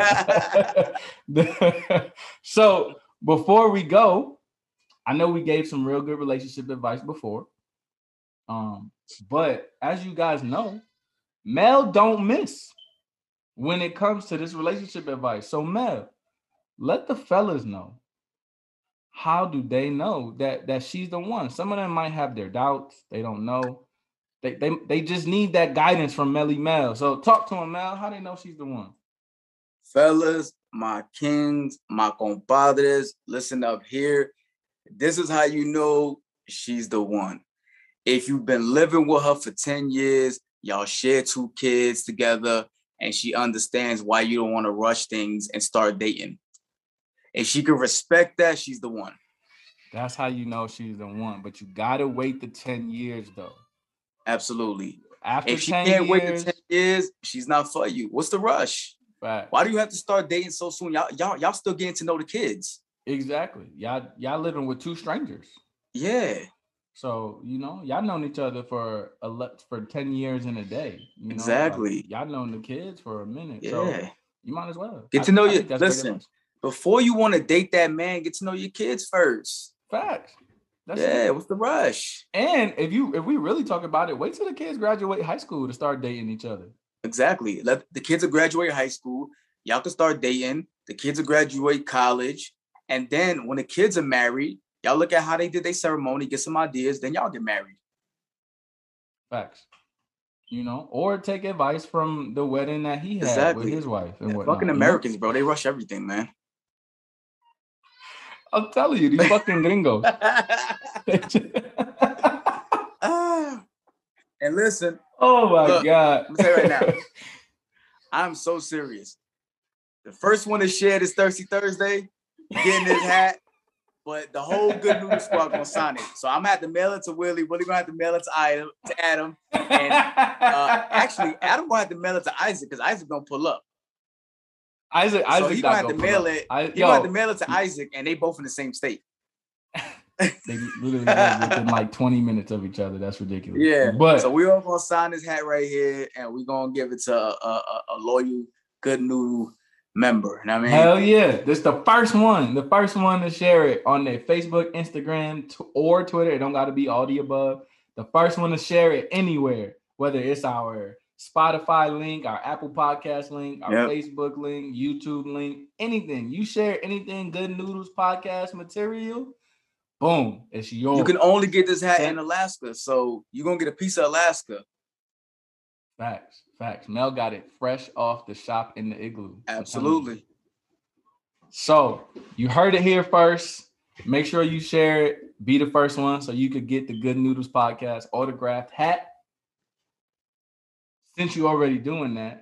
So before we go, I know we gave some real good relationship advice before. Um, but as you guys know, Mel don't miss when it comes to this relationship advice. So Mel, let the fellas know. How do they know that that she's the one? Some of them might have their doubts. They don't know. They they, they just need that guidance from Melly Mel. So talk to them, Mel. How they know she's the one? Fellas, my kings, my compadres, listen up here. This is how you know she's the one. If you've been living with her for ten years, y'all share two kids together, and she understands why you don't want to rush things and start dating. If she can respect that, she's the one. That's how you know she's the one. But you gotta wait the ten years, though. Absolutely. After if she ten can't years, wait the ten years, she's not for you. What's the rush? Right. Why do you have to start dating so soon? Y'all, y'all, y'all still getting to know the kids. Exactly. Y'all, y'all living with two strangers. Yeah. So, you know, y'all known each other for a for ten years in a day. You know? Exactly. Like, y'all known the kids for a minute. Yeah. So you might as well. Get I, to know I you. Listen, before you want to date that man, get to know your kids first. Facts. That's yeah, it. What's the rush? And if you if we really talk about it, wait till the kids graduate high school to start dating each other. Exactly. Let the kids will graduate high school. Y'all can start dating. The kids will graduate college. And then when the kids are married, y'all look at how they did their ceremony, get some ideas, then y'all get married. Facts. You know, or take advice from the wedding that he had exactly. with his wife and yeah, whatnot. Fucking Americans, you know? Bro, they rush everything, man. I'm telling you, these fucking gringos. uh, and listen. Oh my look, God. Let me tell you right now. I'm so serious. The first one to share this Thirsty Thursday, getting his hat, but the whole Good Noodle squad gonna sign it. So I'm gonna have to mail it to Willie. Willie gonna have to mail it to Adam, to Adam. And uh, actually, Adam gonna have to mail it to Isaac because Isaac gonna pull up. Isaac, so Isaac he gonna have to mail it. I, he yo, gonna have to mail it to Isaac, and they both in the same state. They literally live within like twenty minutes of each other. That's ridiculous. Yeah, but so we all gonna sign this hat right here, and we gonna give it to a, a, a loyal Good Noodle member. You know what I mean? Hell yeah! This is the first one, the first one to share it on their Facebook, Instagram, t- or Twitter. It don't got to be all the above. The first one to share it anywhere, whether it's our Spotify link, our Apple Podcast link, our yep. Facebook link, YouTube link, anything. You share anything Good Noodles podcast material, boom, it's yours. You can only get this hat in Alaska, so you're gonna get a piece of Alaska. Facts, facts. Mel got it fresh off the shop in the igloo. Absolutely. So you heard it here first. Make sure you share it. Be the first one so you could get the Good Noodles podcast autographed hat. Since you're already doing that,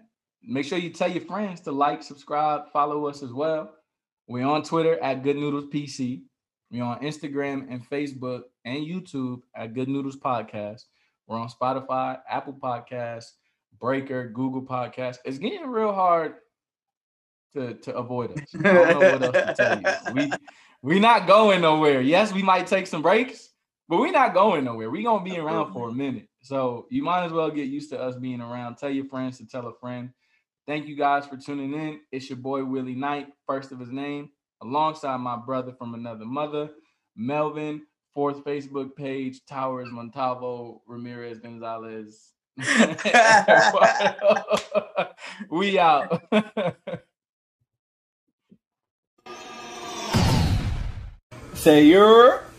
make sure you tell your friends to like, subscribe, follow us as well. We're on Twitter at Good Noodles P C. We're on Instagram and Facebook and YouTube at Good Noodles Podcast. We're on Spotify, Apple Podcasts, Breaker, Google Podcasts. It's getting real hard to, to avoid us. I don't know what else to tell you. We we not going nowhere. Yes, we might take some breaks, but we're not going nowhere. We're going to be around for a minute. So you might as well get used to us being around. Tell your friends to tell a friend. Thank you guys for tuning in. It's your boy, Willie Knight, first of his name, alongside my brother from another mother, Melvin, fourth Facebook page, Towers Montalvo, Ramirez Gonzalez. We out. Say your